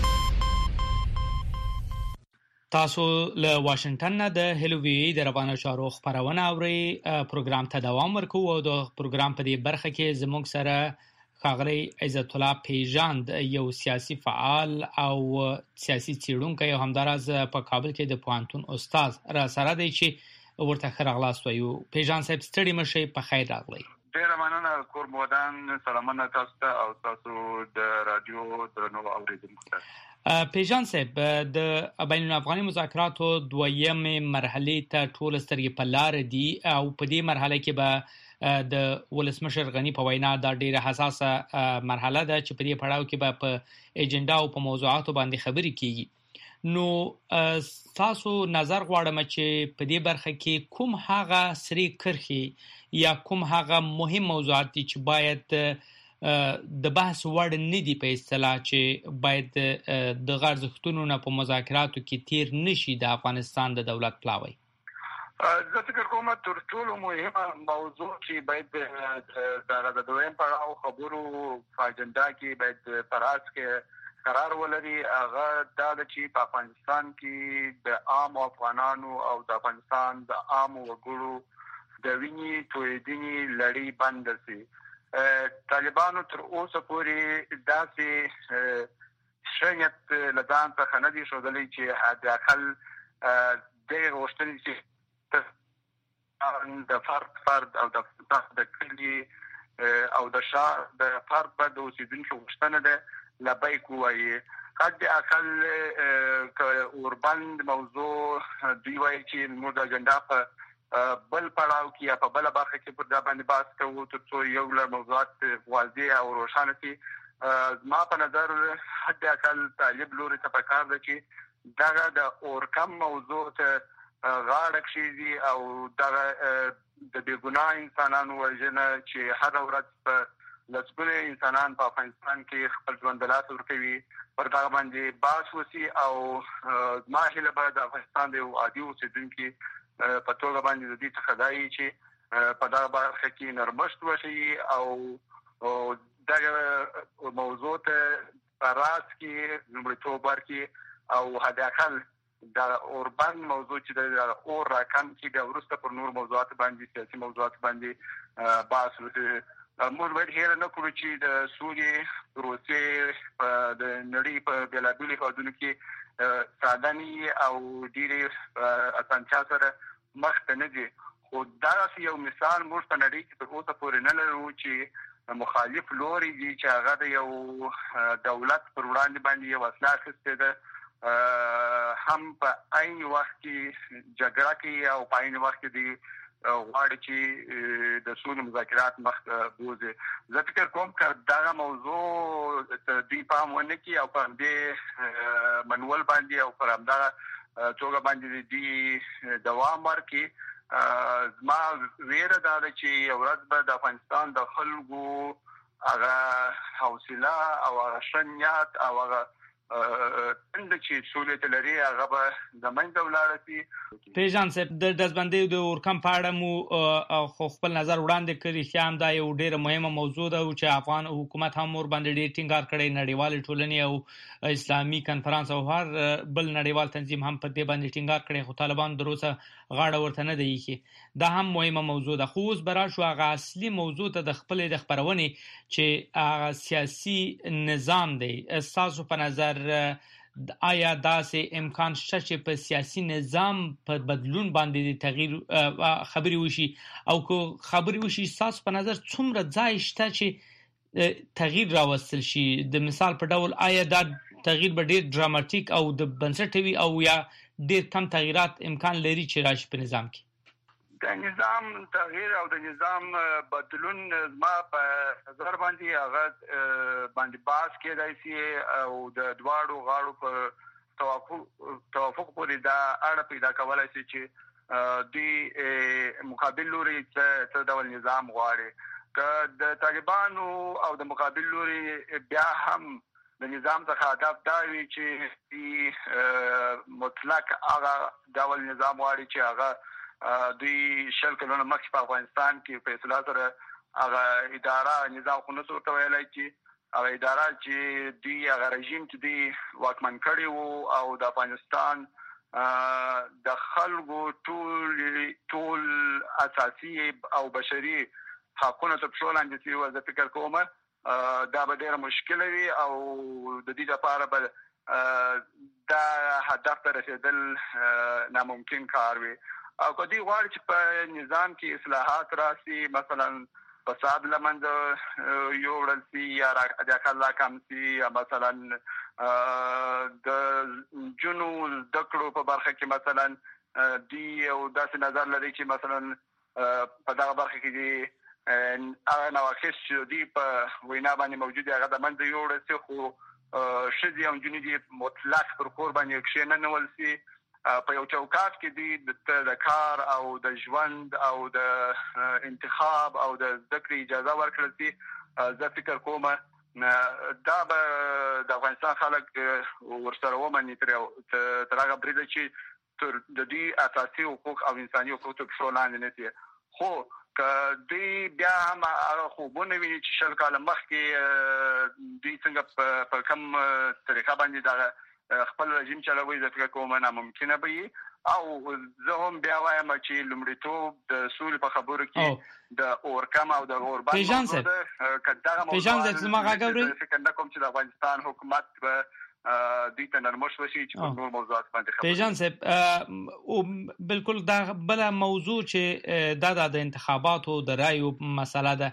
تاسو له واشنگټن نه د هلووی د روانو چارو خبرونه اوري. پروګرام ته دوام ورکو او د پروګرام په دې برخه کې زموږ سره ښاغلی عزت الله پیژاند، یو سیاسي فعال او سیاسي څېړونکی او همداراز په کابل کې د پوهنتون استاد را سره دی چې ورته ښه راغلاست وایو. پیژاند صاحب ستړي مشئ، په خیر راغلی. ډیره مننه کور مودان، سلامونه تاسو ته او تاسو د رادیو درنو اوریدونکو ته. پیژاند صاحب، د بین الافغاني مذاکراتو دویمې مرحلې ته ټول سترګې په لار دي او په دې مرحله کې به د ولسمشر غنی په وینا دا ډیره حساسه مرحله ده چې په دې پړاو کې به په ایجنډا او په موضوعاتو باندې خبرې کیږي. نو تاسو نظر غواړم چې په دې برخه کې کوم هغه سری کرخي یا کوم هغه مهم موضوعات دي چې باید د بحث وړ نه دي په اصطلاح چې باید د غرضښتونو نه په مذاکراتو کې تیر نشي د افغانستان د دولت پلاوی؟ زه فکر کوم تر ټولو مهمه موضوع چې باید د دویم پړاو خبرو په اجنډا کې باید پراس کې قرار ولري هغه دا چې په افغانستان کې د عام افغانانو او د افغانستان د عام وګړو د وینې تویدنې لړۍ بند شي. طالبانو تر اوسه پورې داسې شنیت لدان څخه نه دي ښودلی چې حداقل دغه غوښتنې چې د فرد او د کلي او د شهر د فرد به د اوسېدونکو غوښتنه ده لبیک ووایي. حد اقل اوربند موضوع دوی وایي چې موږ د اجنډا په بل پړاو کې یا په بل برخه کې پر دا باندې باس کوو ترڅو یو له موضوعات واضح او روښانه شي. ما په نظر حد اقل طالب لوري ته پکار ده چې دا د اورکم موضوع ته غاړه کشي او دا د بیګناه انسانانو وژنه چې هر ورځ په لسګونه انسانان په افغانستان کې خپل ژوندلات ورکوي پر دا باندې باس وسی او ما هله به د افغانستان د عادي اوسیدونکو په توګه باندې د دې څخه دایي چې په دا برخه کې نرمښت وشي او دا موضوع ته راز کې لومړیتوب ورکړي او هداخل دا اوربان موضوع چې د اور راکم کې د ورسته پر نور موضوعات باندې سیاسي موضوعات باندې باس وکړي. موږ باید هیر نه کړو چې د سولې پروسې د نړۍ په بېلابېلو هېوادونو کې ساده‌ني او ډېرې اسانتیا سره مخ ته نه ځي، خو دا یو مثال موږ په نړۍ کې تر اوسه پورې نه لرو چې مخالف لوري دي چې هغه د یو دولت پر وړاندې باندې یو اصلاح اخیستې ده، هم په عین وخت کې جګړه کوي او په عین وخت کې غواړي چې د سولې مذاکرات مخ ته بوځي. زه فکر کوم چې دا موضوع د دې پام ونه کې او په دې منول باندې او پر همدغه توګه باندې د دوام ورکړي. ما ویره ده چې ورځ به د افغانستان د خلکو هغه حوصله او هغه شنیات او هغه چې سولې ته لري هغه به د منځه ولاړ شي. پیژان صاحب د دزبندۍ د اورکم په اړه مو خپل نظر وړاندې کړی چې هم دا یو ډېره مهمه موضوع ده چې افغان حکومت هم ور باندې ډېر ټینګار کړی، نړیوال ټولنې او اسلامي کنفرانس او هر بل نړیوال تنظیم هم په دې باندې ټینګار کړی، خو طالبان دروسه غاړه ورته نه دی ایښې. دا هم مهمه موضوع ده. خو اوس به راشو هغه اصلي موضوع ته د خپلې د خپرونې چې هغه سیاسي نظام دی. ستاسو په نظر آیا داسې امکان شته چې په سیاسي نظام په بدلون باندې تغییر خبري وشي او که خبري وشي ستاسو په نظر څومره ځای شته چې تغییر راوستل شي؟ د مثال په ډول آیا دا تغییر به ډېر ډراماتیک او د بنسټ وي او یا ډېر کم تغییرات امکان لري چې راشي په نظام کې؟ د نظام تغییر او د نظام بدلون ما په نظر باندې هغه باندې باس کېدای شي او د دواړو غاړو په توافق پورې دا اړه پیدا کولای شي چې د مقابل لوري څه ډول نظام غواړي. که د طالبانو او د مقابل لوري بیا هم د نظام څخه هدف دا وي چې مطلق هغه ډول نظام غواړي چې هغه دوی شل کلونه مخکې په افغانستان کې فیصله سره هغه اداره نظام خو نسو ته ویلای چې هغه اداره چې دوی هغه رژیم چې دوی واکمن کړی وو او د افغانستان د خلکو ټول اساسي او بشري حقونه ته پښو لاندې شوي. زه فکر کوم دا به ډېره مشکله وي او د دې لپاره به دا هدف ته رسېدل ناممکن کار وي. او که دوی غواړي چې په نظام کې اصلاحات راسي، مثلا فساد له منځه یوړل شي یا حداقل راکم شي، یا مثلا د جنو زده کړو په برخه کې مثلا دوی یو داسې نظر لري چې مثلا په دغه برخه کې دي هغه نواقص چې دوی په وینا باندې موجود هغه د منځه یوړل شي، خو ښځې او نجونې دي مطلق پر کور باندې کښېنول شي. په یو چوکاټ کې د کار او د ژوند او د انتخاب او د زده کړې اجازه ورکړل شي. زه فکر کوم دا به د افغانستان خلک ورسره ومني تر هغه بریده چې د دې اساسي حقوق او انساني حقوق ته پښو لاندې نه شي. خو که دوی بیا هم هغه خوبونه ویني چې شل کاله مخکې دوی څنګه په کوم طریقه باندې دغه خپل رژیم چلوي، زه فکر کوم ناممکنه به وي. او زه هم بیا وایم چې لومړیتوب د سولې په خبرو کې د اورکم او د اوربان پیژان صاحب زما غاګوري فکر نه کوم چې د افغانستان حکومت به دې ته نرمښت وشي چې په نور موضوعات باندې خبرې. پیژان صاحب او بالکل دا بل موضوع چې د انتخاباتو د رایو مسله ده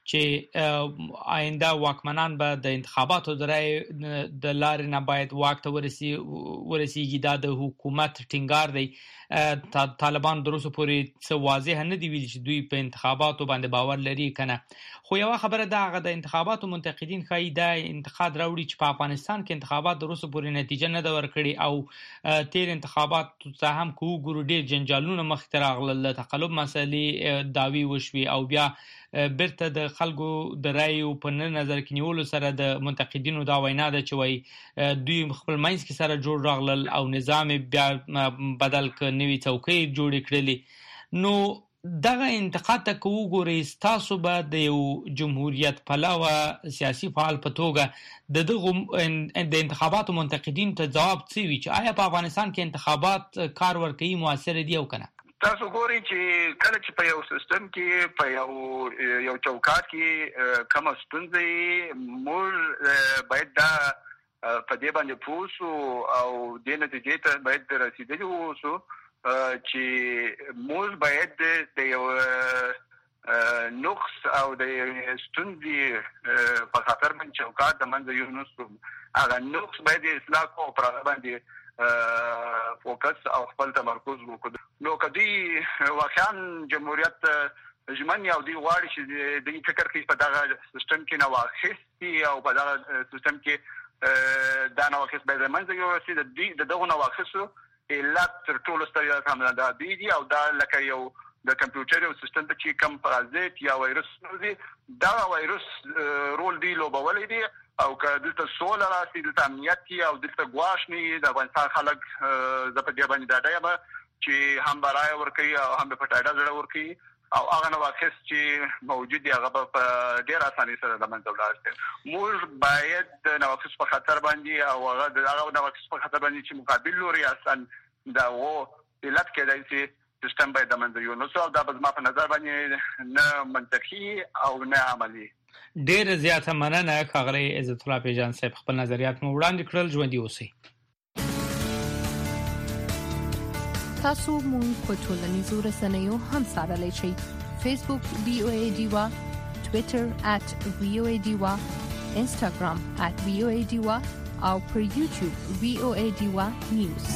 چې آینده واکمنان به د انتخاباتو د لارې نه باید واک ته ورسیږي. دا د حکومت ټینګار دی. طالبان دروسه پورې څه واضح نه دی ویلي چې دوی په انتخاباتو باندې باور لري کنه. خو یو خبره دا هغه د انتخاباتو منتقدین ښایي دا انتقاد راوړي چې په افغانستان کې انتخابات دروسه پورې نتیجه نه ده ورکړي او تیر انتخابات ته هم کو ګورو ډیر جنجالونه مخ ته راغلل، تقلب مسلې داوی وشوي او بیا برته د خلکو د رایو په نظر کې نیولو سره د منتقدینو دا وینا ده چې وای دوی خپل منځ کې سره جوړ راغلل او نظام بیا بدل ک نوې چوکۍ جوړ کړلې. نو دغه انتقاد ته وګورئ، تاسو به د یو جمهوریت پلوه سیاسي فعال په توګه د انتخاباتو منتقدین ته جواب څه وي چې آیا په افغانستان کې انتخابات کار ورکوي، موثر دي او کنه؟ تاسو ګورئ چې کله چې په یو سیستم کې په یو چوکاټ کې کوم ستونزې موږ باید دا په دې باندې پوسو او د نتیجې ته باید رسیدلی اوسو چې موږ باید د یو نقص او د ستونزې په خاطر باندې چوکاټ د منځه یونسو هغه نقص باید اصلاح کو پر باندې فوکس او خپل تمرکز وکړو. نو کدی واقعا جمهوریت ژمن یو دی غواړي چې د فکر کې په دغه سیستم کې نواقص او په دغه سیستم کې دا نواقص به زمونږ یو رسید د دغه نواقصو علت تر ټولو ستر کامل دا دی او دا لکه یو د کمپیوټر یو سیستم ته چې کم پرازیت یا وایرس دی، دا وایرس رول دی لوبولې دی او که دلته سوله راسي دلته امنیت کې او دلته ګواښ نه د افغانستان خلک د په دې باندې دا دی چې هم برای ورکوي او هم په ټایډه زړه ورکوي او هغه نواقص چې موجود دي هغه په ډېر اسانۍ سره د منځه ولاړ شي. موږ باید د نواقص په خطر باندې او هغه د هغه نواقص په خطر باندې چې مقابل لوري اصلا دا و علت کېدای شي سیستم باید د منځه یونسو او دا به زما په نظر باندې نه منطقي او نه عملي. ډېر زیاته مننه ښاغلی عزت الله پیژان صاحب، خپل نظریات مو وړاندې کړل. ژوندي اوسئ. تاسو مونږ په ټولنیزو رسنیو هم څارلی شئ. فیسبوک VOA ډیوا، ټویټر @VOA ډیوا، انسټاګرام @VOA ډیوا او پر یوټیوب VOA ډیوا نیوز.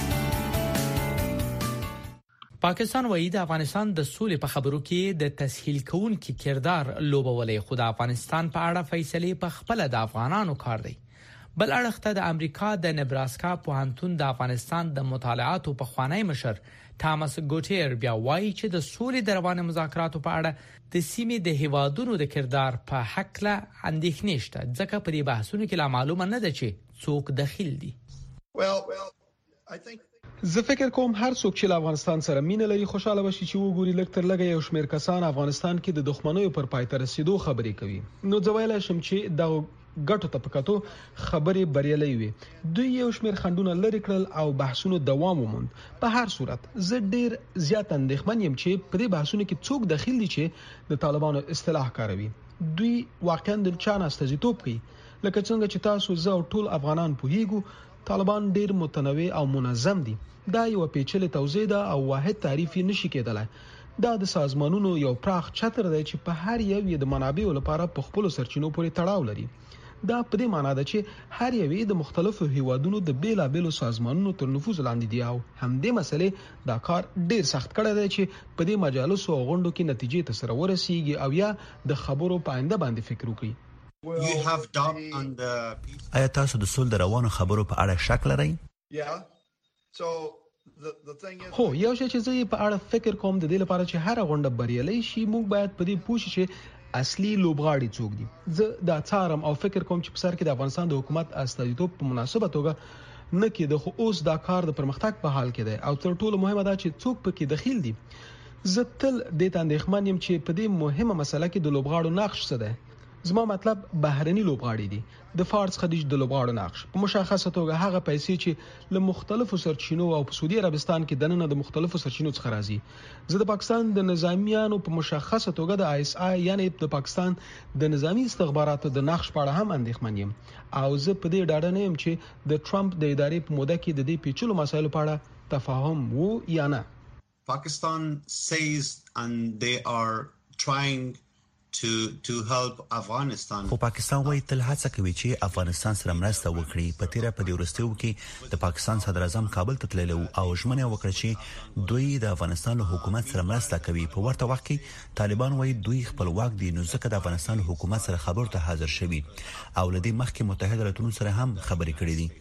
پاکستان وایي د افغانستان د سولې په خبرو کې د تسهیل کوونکي کردار لوبولې، خو د افغانستان په اړه فیصله په خپل د افغانانو کار دی. بل اړخ ته د امریکا د نبراسکا پوهنتون د افغانستان د مطالعاتو په خوانی مشر تامس ګوټیر بیا وایي چې د سولې د روانه مذاکراتو په اړه د سیمې د هیوادونو د کردار په حق له اندېښنې شته، ځکه په دې بحثونو کې لا معلومه نه ده چې څوک دخیل دي. زه فکر کوم هر څوک چې افغانستان سره مینه لري خوشاله وشي چې وګوري لکه تر لګي یو شمېر کسان افغانستان کې د دښمنیو پر پای ته رسیدو خبرې کوي. نو ځویل شم چې دا ګټو ته پکاتو خبرې بریالي وي. دوی یو شمېر خندونه لري کړل او بحثونو دوام وموند. په هر صورت زه ډیر زیات اندېښمن یم چې په دې بحثونو کې څوک دخیل دي چې د طالبانو اصطلاح کاروي. دوی واقعا د چانه استازیتوب کوي. لکه څنګه چې تاسو زه او ټول افغانان پوهیږو طالبان ډیر متنوع او منظم دي. دا یو پیچلې توضیح ده او واحد تعریف نشي کېدلای. دا د سازمانونو یو پراخ چتر دی چې په هر یو د منابعو لپاره په خپل سرچینو پورې تړاو لري. دا په دې معنی ده چې هر یو د مختلفو هیوادونو د بیلابېلو سازمانونو تر نفوذ لاندې دی او همدې مسلې دا کار ډیر سخت کړی دی چې په دې مجالسو او غونډو کې نتیجې ته سره ورسیږي او یا د خبرو په آینده باندې فکر وکړي. آیا تاسو د سول د روانو خبرو په اړه شک لرئ؟ هو یو شی چې زه په اړه فکر کوم د دې لپاره چې هر غونډه بریالي شي موږ باید په دې پوه شو چې اصلي لوبغاړي څوک دي. زه دا څارم او فکر کوم چې په سر کې د افغانستان د حکومت استازیتوب په مناسبه توګه نه کې د خو اوس دا کار د پرمختګ په حال کې دی او تر ټولو مهمه دا چې څوک پکې دخیل دي. زه تل د اندېښمن یم چې په دې مهمه مسله کې د لوبغاړو نقش څه دی. زما مطلب بهرني لوبغاړي دي. د فارس خلیج د لوبغاړو نقش په مشخصه توګه هغه پیسې چې له مختلفو سرچینو او په سعودي عربستان کې دننه د مختلفو سرچینو څخه راځي. زه د پاکستان د نظامیانو په مشخصه توګه د ISI یعنی د پاکستان د نظامی استخباراتو د نقش په اړه هم اندېښمن یم او زه په دې ډاډه نه یم چې د ټرمپ د ادارې په موده کې د دې پیچلو مسایلو په اړه تفاهم وو یا نه. Pakistan says and they are trying to help Afghanistan. خو پاکستان وايي تل هڅه کوي چې افغانستان سره مرسته وکړي. په تیره په دیورستیو کې د پاکستان صدر اعظم کابل ته تللی او ژمنه وکړه چې دوی د افغانستان له حکومت سره مرسته کوي. په ورته وخت کې طالبان وايي دوی خپلواک دي، نو ځکه د افغانستان حکومت سره خبرو ته حاضر شوي او لدې مخکې متحده ایالاتونو سره هم خبرې کړې دي.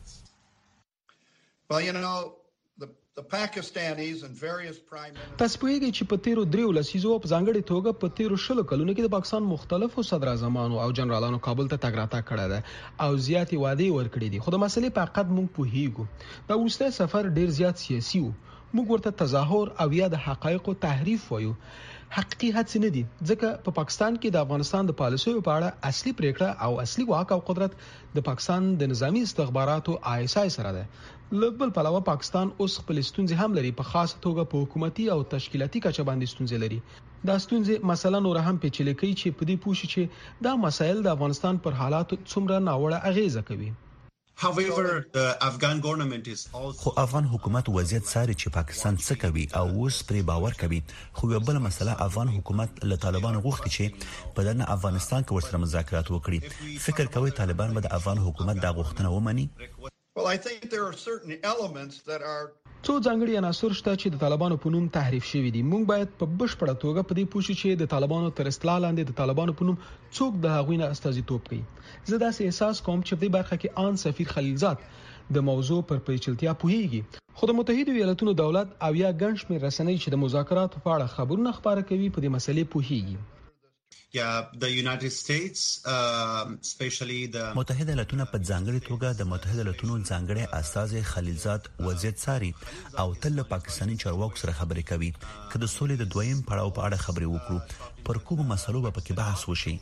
Well, you know, the Pakistanis and various prime ministers. تاسو پوهیږئ چې په تیرو 3 لسیزو په ځانګړي توګه په تیرو 10 کلونو کې د پاکستان مختلفو صدر اعظمانو او جنرالانو کابل ته تګ راتګ کړی دی او زیاتې وعدې ورکړې دي. خو د مسلې په حقیقت موږ پوهیږو دا وروستی سفر ډیر زیات سیاسي وو. موږ ورته تظاهر او یا د حقایقو تحریف وایو. حقیقي هڅه نه دي ځکه په پاکستان کې د افغانستان د پالیسیو په اړه اصلي پریکړه او اصلي واک او قدرت د پاکستان د نظامی استخباراتو ISI سره ده. لبل پلاوه پاکستان اوس خپل ستونزې هم لري، په خاصه توګه په حکومتي او تشکیلاتي کچه باندې ستونزې لري. دا ستونزې مثلا نور هم پیچلې کوي چې په دې پوښي چې دا مسایل د افغانستان پر حالات څومره ناوړه اغیزه کوي. However, the Afghan government is also خو افغان حکومت وضعیت ساري چې پاکستان څه کوي او اوس پرې باور کوي. خو یو بل مسله افغان حکومت له طالبانو غوښتي چې په دغه افغانستان کې ورسره مذاکرات وکړي. فکر کوي طالبان به د افغان حکومت دا غوښتنه ومني؟ Well, I think there are certain elements that are څو ځانګړي عناصر شته چې د طالبانو په نوم تحریف شوي دي. موږ باید په بشپړه توګه په دې پوښتنه چې د طالبانو تر اصطلاح لاندې د طالبانو په نوم څوک د هغوی نه استازیتوب کوي. زه داسې احساس کوم چې په دې برخه کې آن سفیر خلیلزاد د موضوع پر پیچلتیا پوهیږي. خو د متحده ایالاتونو دولت او یا ګڼ شمېر رسنۍ چې د مذاکراتو په اړه خبرونه خپاره کوي په دې مسلې پوهیږي. the United States especially the متحده ایالاتونه په ځانګړي توګه د متحده ایالاتونو ځانګړي استازي خلیلزاد وضعیت ساري او تل پاکستاني چارواکو سره خبرې کوي. که د سولې د دویم پړاو په اړه خبرې وکړو پر کومو مسلو به پکې بحث وشي.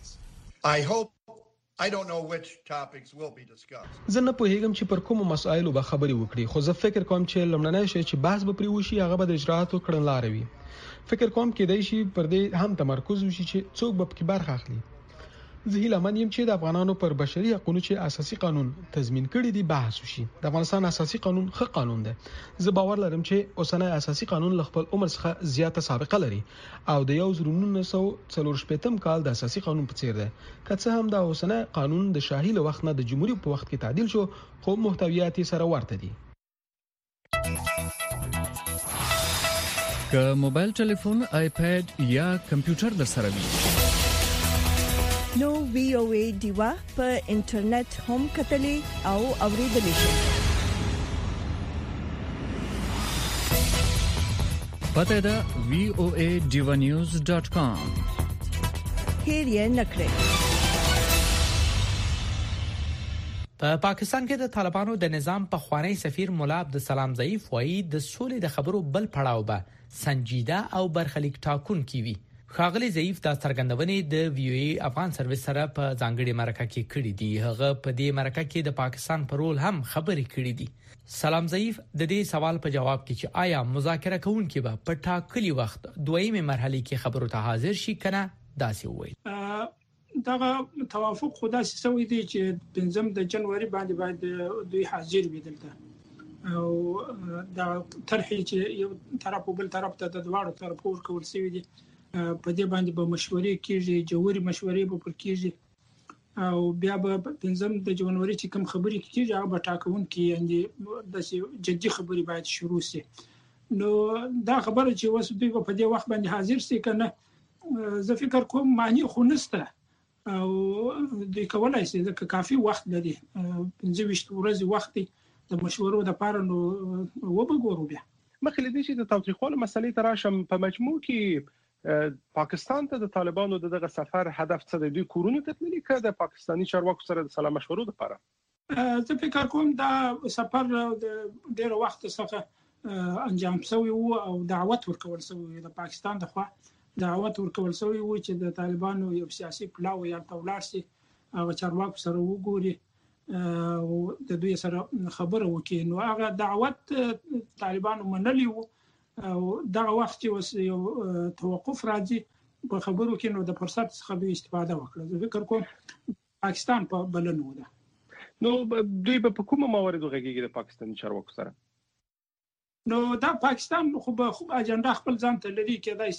I don't know which topics will be discussed. زه نه پوهیږم چې پر کومو مسایلو به خبرې وکړي، خو زه فکر کوم چې لمړنی شی چې بحث به پرې وشي هغه به د اجراتو کړنلارې وي. فکر کوم کېدای شي پر دې هم تمرکز وشي چې څوک به پکې برخه اخلي. زه هیله من یم چې د افغانانو پر بشري حقوقو چې اساسي قانون تضمین کړی دی بحث وشي. د افغانستان اساسي قانون ښه قانون دی. زه باور لرم چې اوسنۍ اساسي قانون له خپل عمر څخه زیاته سابقه لري او د 1944 کال د اساسي قانون په څیر دی. که څه هم دا اوسنۍ قانون د شاهي له وخت نه د جمهوریت په وخت کې تعدیل شو، خو محتویات یې سره ورته دي. که موبایل ټلیفون، آیپاد یا کمپیوټر در سره وي نو VOA دیوا په انټرنیټ هم کتلې او اوریدلې شئ. پته ده voadivanews.com. هیر یې نکړئ. په پاکستان کې د طالبانو د نظام په خوانی سفیر مولا عبدالسلام ضعیف وایي د سولې د خبرو بل پړاو به سنجیده او برخلیک ټاکون کی وي. خاغلی ضعیف د څرګندونې د VOA افغان سرویس سره په ځانګړي مرکه کې کړې دي. هغه په دې مرکه کې د پاکستان پر رول هم خبرې کړې دي. سلام ضعیف د دې سوال په جواب کې چې آیا مذاکره کوونکي به په ټاکلي وخت دویمه مرحله کې خبرو ته حاضر شي کنه، داسې وایي. دغه توافق خدا سوي دي چې 5 د جنوري باندې دوی حاضر وي دلته او دا طرحې چې یو طرف او بل طرف ته د دواړو طرفو ورکول شوی دي په دې باندې به مشورې کیږي، جوړي مشورې به پر کیږي او بیا به 5 د جنوري چې کوم خبرې کیږي هغه به ټاکون کی یعنی د جدي خبرې باید شروع شي. نو دا خبره چې وسو دوی په دې وخت باندې حاضر شي کنه، زه فکر کوم معنی خو نشته او د کولای شي چې کافي وخت لري 15 ورځې وخت د مشورو د پاره نو وبګورو. بیا مخکې لدې چې د تاوتریخوالي مسلې تراشم په مجموع کې پاکستان ته د طالبانو دغه سفر هدف څه دی؟ دوی کورونو ته تللي که د پاکستاني چارواکو سره د سلام مشورو لپاره؟ زه فکر کوم دا سفر د ډېر وخت څخه انجام شوی وو او دعوت ورکول شوی د پاکستان دغه دعوت ورکول شوی وو چې د طالبانو یو سیاسي پلاو یا تولار سي او چارواکو سره وګوري او د دوی سره خبره وکړي. نو هغه دعوت طالبانو منلی وو او دغه وخت چې یو توقف راځي په خبرو کې نو د فرصت څخه به استفاده وکړي. زه فکر کوم پاکستان په بلنو ده. نو دوی په کومه مواردو غږیږي د پاکستاني چارواکو سره؟ نو دا پاکستان خو به اجنډا خپل ځان ته لري کېدای شي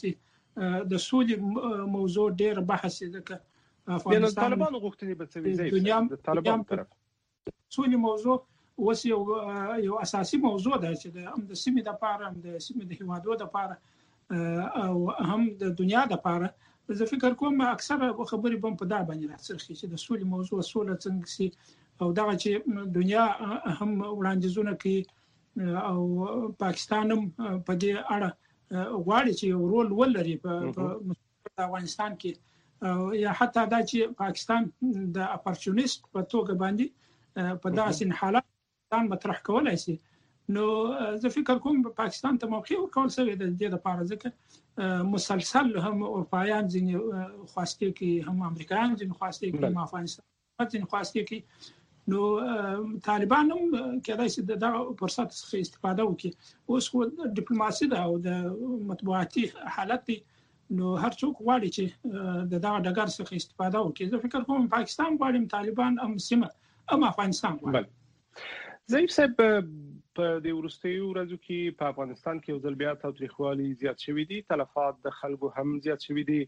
د سولې موضوع ډېر بحث ده. افغانستان طالبانو غوښتنې به څه وي د طالبانو طرف سولې موضوع اوس یو اساسي موضوع ده چې د سیمې لپاره هم د سیمې د هیوادو لپاره او هم د دنیا لپاره زه فکر کوم اکثره خبرې به په دا باندې راڅرخي چې د سولې موضوع سوله څنګه سي او دا چې دنیا هم وړاندیزونه کوي او پاکستان هم په دې اړه غواړي چې یو رول ولري په افغانستان کې یا حتی دا چې پاکستان د اپورچونیست په توګه باندې په داسې حالات ځان مطرح کولای شي. نو زه فکر کوم پاکستان ته موقع ورکول شوی د دې لپاره ځکه مسلسل هم اروپایان ځینې خواسته کوي هم امریکایان ځینې خواسته کوي هم افغانستان ځینې خواسته کوي. نو طالبان هم کېدای شي د فرصت څخه استفاده وکړي. اوس خو ډیپلوماسي ده او د مطبوعاتي حالت دی نو هر څوک غواړي چې د دغه ډګر څخه استفاده وکړي. زه فکر کوم پاکستان غواړي طالبان هم سیمه هم افغانستان غواړي. ضعیف صاحب په د ورستیو ورځو کې په افغانستان کې یو ځل بیا تاریخوالي زیات شوی دي، تلفات د خلکو هم زیات شوی دي.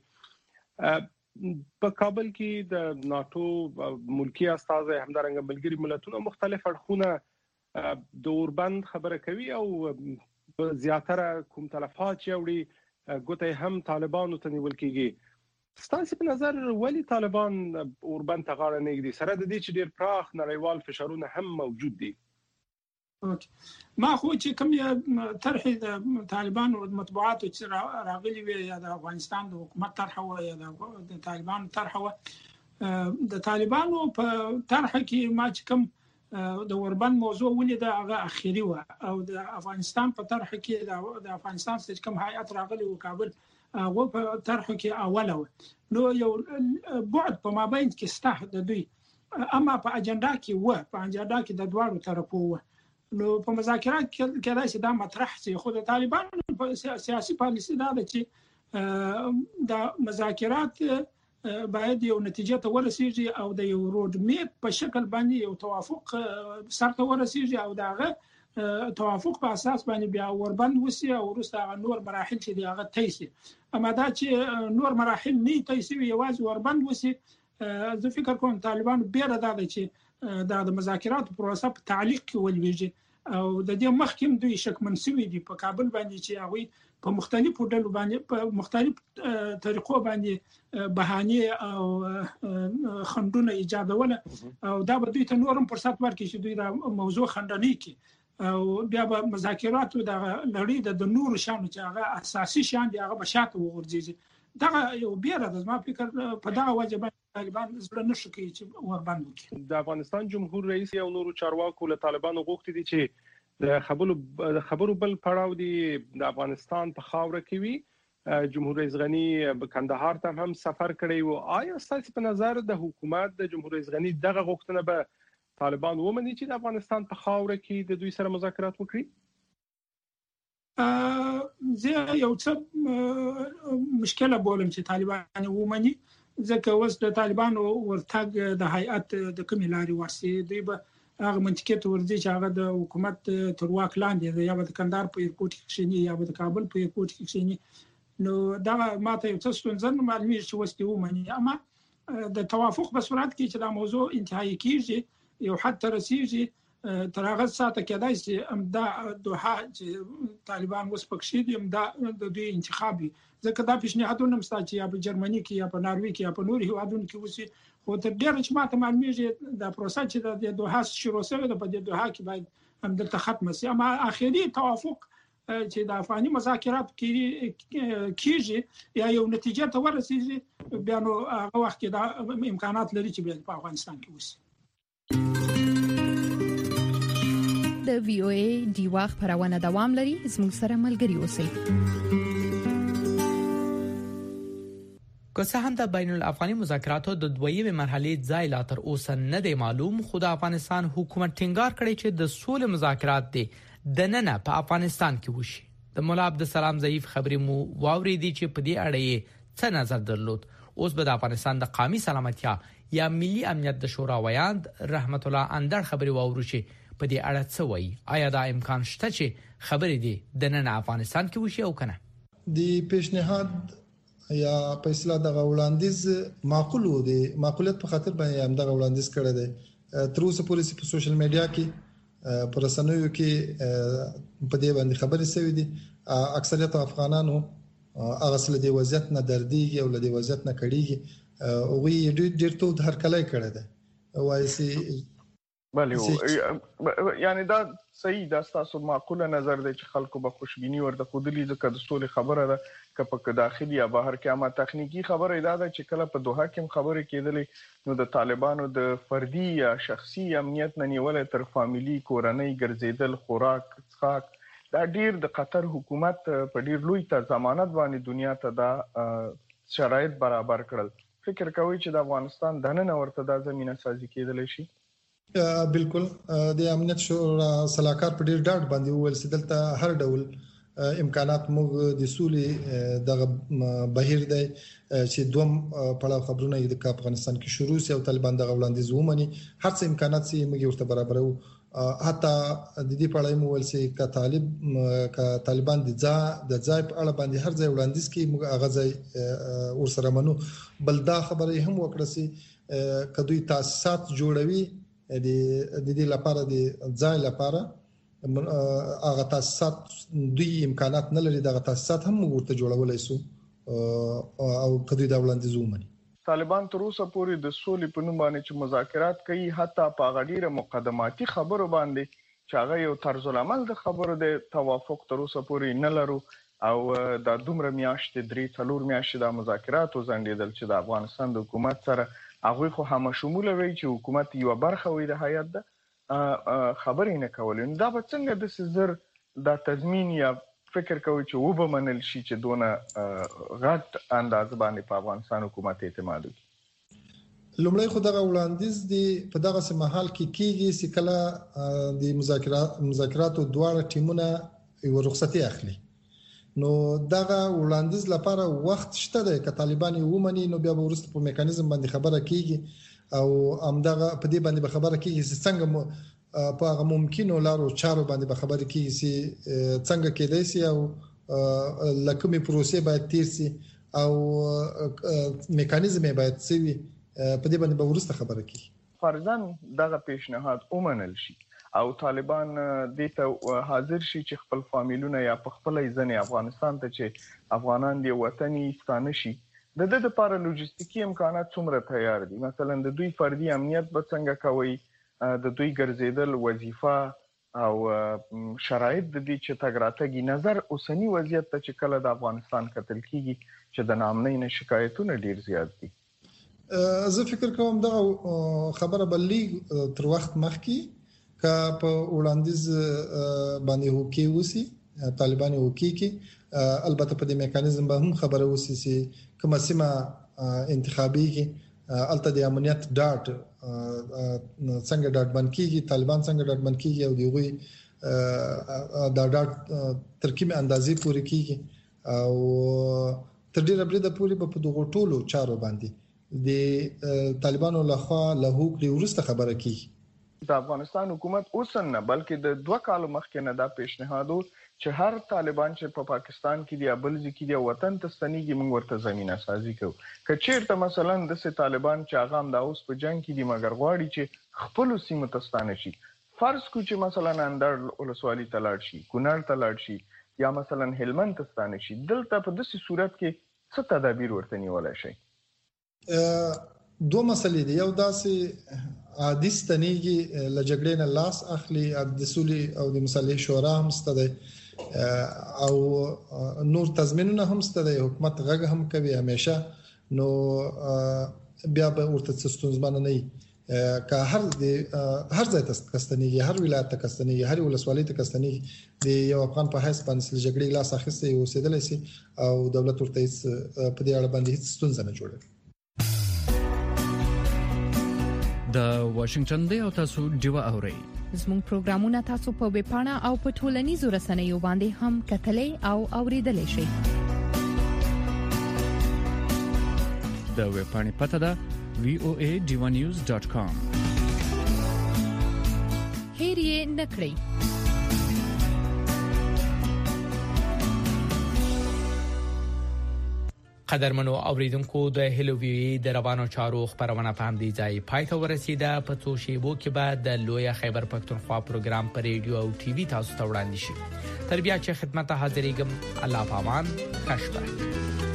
په کابل کې د ناتو ملکی استاد همدارنګ ملګری ملتونو مختلف اړخونه د اوربند خبره کوي او زیاتره کوم تلفات یوړي ګوته هم طالبانو ته نیول کیږي. ستاسو په نظر ولی طالبان اوربند ته غاړه نه ږدي سره د دې چې ډیر پراخ نړیوال فشارونه هم موجود دي؟ ما خو چې کوم طرح د طالبان او مطبوعاتو چې راغلي وي یا د افغانستان د حکومت طرح و یا د طالبان طرح و د طالبانو په طرح کې ما چې کوم د اوربند موضوع ولید هغه اخیری و او د افغانستان په طرح کې د افغانستان چې کوم هیئت راغلي و کابل هغه په طرح کې اوله و نو یو بعد په مابین کې سته د دوی اما په اجنډا کې و په اجنډا کې د دواړو طرفو و نو په مذاکرات کې کېدای شي دا مطرح شي. خو د طالبانو په سیاسي پالیسي دا ده چې د مذاکرات باید یو نتیجه ته ورسیږي او د یو روډ میپ په شکل باندې یو توافق سره ورسیږي او داغه توافق په اساس باندې بیا اوربند وسی او وروسته نور مراحل چې دی هغه تایسي. اما دا چې نور مراحل نه تایسي یوازې اوربند وسی زه فکر کوم طالبان بیره دا چې د مذاکرات پروسه په تعلیق کې ولويږي او د دې مخکې دوی شکمن شوی دي په کابل باندې چې هغه په مختلفو ډلو باندې په مختلف طریقو باندې بهانه او خندونه ایجادول او دا به دوی ته نورم فرصت ورکړي چې دوی دا موضوع خندنی کړي او بیا به مذاکرات د لړۍ د نور شانو چې هغه اساسي شان دی هغه بشاته وګرځي. دا یو بیره د ما فکر په دغه وجه طالبان زړه نشي کوي چې اوربند وکړي. د افغانستان جمهور رئیس یو نورو چارواکو له طالبانو غوښتي دي چې د خبرو بل پړاو دی د افغانستان په خاوره کې وي. جمهور رئیس غنی کندهار ته هم سفر کړی و. آیا ستاسو په نظر د حکومت د جمهور رئیس غنی دغه غوښتنه به طالبان ومني چې د افغانستان په خاوره کې د دوی سره مذاکرات وکړي؟ زه یو څه مشکله بولم چې طالبان ومني ځکه اوس د طالبانو ورتګ د هیئت د کومې لارې ورسي دوی به هغه منطقه ته ورځي چې هغه د حکومت تر واک لاندې دی یا به د کندهار په ایرپورټ کې شینی یا به د کابل په ایرپورټ کې شینی. نو دا ماته یو څه ستونزه معلومه چې وسته ومني اما د توافق په صورت کې چې دا موضوع انتهایی کیږي یو حد ته رسیږي تر هغه ساعته کېدای شي امدا دوحه چې طالبان اوس پکښې دي امدا د دوی انتخابي ځکه دا پیشنهادونه مستا چې یا په جرمني کې یا په ناروې کې یا په نورو هیوادونو کې وسی خو تر ډیره چې ماته معلومیږي دا پروسه چې د دوحه شروع شوه د په دوحه کې باید هم د ختم شي اما اخیری توافق چې د افغاني مذاکرات کیږي یا یو نتیجه ته ورسیږي بیا نو هغه وخت کې دا امکانات لري چې په افغانستان کې وسی. د وی او ای دیوا خبرونه دوام لري زموږ سره ملګري اوسئ. که څه هم د بین الافغاني مذاکراتو د دویمه مرحله ځای لا تر اوسه نه دی معلوم خو د افغانستان حکومت ټینګار کړی چې د سولې مذاکرات دي د نن په افغانستان کې وشي. د مولا عبدالسلام ضعیف خبرې مو واورېدي چې په دې اړه یې څه نظر درلود. اوس به د افغانستان د قومي سلامتیا یا ملي امنیت د شورا ویاند رحمت الله اندر خبرې واورو چې په دې اړه څه وایي. آیا دا امکان شته چې خبرې دي د نن افغانستان کې وشي او کنه؟ د پیشنهاد یا په اصطلاح د وړاندیز معقول و دي معقولیت په خاطر باندې هم د وړاندیز کړی دی تر اوسه پورې په سوشل میډیا کې پر رسنیو کې په دې باندې خبرې شوې دي اکثریت افغانانو هغه سره د وضعیت نه درديږي او د وضعیت نه کړيږي او وی ډېر ته هر کله کړی دی وایي سي بله یعنی دا صحیح دا تاسو معقوله نظر دی چې خلکو به خوشبینی ورته خودلی ځکه د سولې خبره ده که په داخلي یا بهر کې اما تخنیکی خبره دا ده چې کله په دوحه کې خبره کېدلې نو د طالبانو د فردي یا شخصي امنیت نه نیولې تر فامیلی کورنۍ ګرځیدل خوراک څښاک دا ډیر د قطر حکومت په ډیر لوی تر ضمانت باندې دنیا ته دا شرایط برابر کړل فکر کوي چې د افغانستان دننه ورته دا زمينه سازي کېدل شي بالکل د امنیت شورا صلاحکار په ډیر ډاډ باندې وویل چې دلته هر ډول امکانات موږ د سولې د بهیر دی چې دوم پړاو خبرونه د افغانستان کې شروع سي او طالبان د وړاندیز ومني هر څه امکانات سي موږ ورته برابرو حتی د دې په اړه مو ول سي ک طالبان د ځای په اړه باندې هر ځای وړاندیز کې موږ هغه ځای ورسره منو بل دا خبره هم وکړه سي کدوې تاسیسات جوړوي د دې لپاره د ځای لپاره هغه تاسیسات دوی امکانات نه لري دغه تاسیسات هم ورته جوړولای شو او کدوې دا وړاندیز ومني طالبان تر اوسه پورې د سولې په نوم باندې چې مذاکرات کوي حتی په غډیره مقدماتي خبرو باندې چې هغه یو طرز العمل د خبرو د توافق تر اوسه پورې نه لرو او د دومره میاشتې 3-4 میاشتې د مذاکرات وزندیدل چې د افغانستان د حکومت سره هغه خو هم شمول وي چې حکومت یو برخه وي د هیئت د خبرې نه کولې دا به څنګه د سزر د تضمین یا فکر کوي چې و به منل شي چې دونه غټ انداز باندې په افغانستان حکومت اعتماد وکړي لومړی خو دغه وړاندیز دی په دغه سمحال کې کیږي چې کله د مذاکراتو دواړه ټیمونه یو رخصتي اخلي نو دغه وړاندیز لپاره وخت شته دی که طالبان ومني نو بیا به ورسته په میکانیزم باندې خبره کیږي او همدغه په دې باندې به خبره کیږي چې څنګه په هغه ممکنو لارو چارو باندې به خبرې کیږي چې څنګه کېدای شي او لکه پروسه باید تیر شي او میکانیزم باید سوي په دې باندې به ورسته خبره کیږي فرضاً دغه پیشنهاد ومنل شي او طالبان دې ته حاضر شي چې خپل فامیلونه یا خپل ځنې افغانستان ته چې افغانان دی وطني ستانه شي د دې لپاره لوجستیکي امکانات څومره تیار دي مثلا د دوی فردي امنیت به څنګه کوي د دوی ګرځیدل وظیفه او شرایط د دې چې تګراتګي نظر اوسنی وضعیت ته چې کله د افغانستان کتل کیږي چې د نامنۍ نه شکایتونه ډیر زیات دي زه فکر کوم دا خبره بلې تر وخت مخکې کا په وړاندیز باندې هوکي وسی طالبان هوکي کې البته په دې میکانیزم به هم خبره وسی چې کومه سیمه انتخابي کې الته د امنیت ډاټ څنګه ډاټ بنکیږي طالبان څنګه ډاټ بنکیږي او دیوی دا ډاټ ترکیب اندازې پوری کیږي او تر ډیره بریده پوری په دغه ټولو چارو باندې د طالبانو لخوا له هوکړې ورسته خبره کیږي د افغانستان حکومت اوسن نه بلکې د 2 کال مخکې نه دا پیشنهادو چې هر طالبان چې په پاکستان کې دی ابل ځکه دی وطن ته ستنیږي موږ ورته زمينه سازي کوو کچېرته مثلا د طالبان چې هغه هم د اوس په جنگ کې دی مګر غواړي چې خپل سیمه ته ستانه شي فرض کو چې مثلا اندر ولسوالي تلاړ شي کونړ تلاړ شي یا مثلا هلمند ته ستانه شي دلته په داسې صورت کې څه تدابیر ورته نیولای شي دوه مسلې دي یو داسې عادي ستنیږي لجګړې نه لاس اخلي د سولې او د مصالحې شورا هم ستده او نور تضمینونه هم ستده حکومت غږ هم کوي همیشه نو بیا به ورته ستونزمن نه که هر ځای ته کستنیږي هر ولایت ته کستنیږي هر ولسوالۍ ته کستنیږي د یو افغان په حساب باندې لجګړې لاس اخیسته او سیدلای شي او دولت ورته په دې اړه باندې هیڅ ستونزه نه جوړوي د واشنگټن دی او تاسو ډیوا اورئ زموږ پروګرامونه تاسو په ویب پاڼه او په ټولنیزو رسنیو باندې هم کتلې او اوریدلې شئ د ویب پاڼې پته ده voadivanews.com هېرې نکړئ قدرمنو اوریدونکو د هلو وی د روانو چارو خبرونه په همدې ځای پای ته ورسیده. په څو شیبو کې بعد د لوی خیبر پښتونخوا پروګرام پر ریډیو او ټي وي تاسو ته وړاندې شي. تر بیا چې خدمت حاضرېږم. الله پامان. ښه شپه.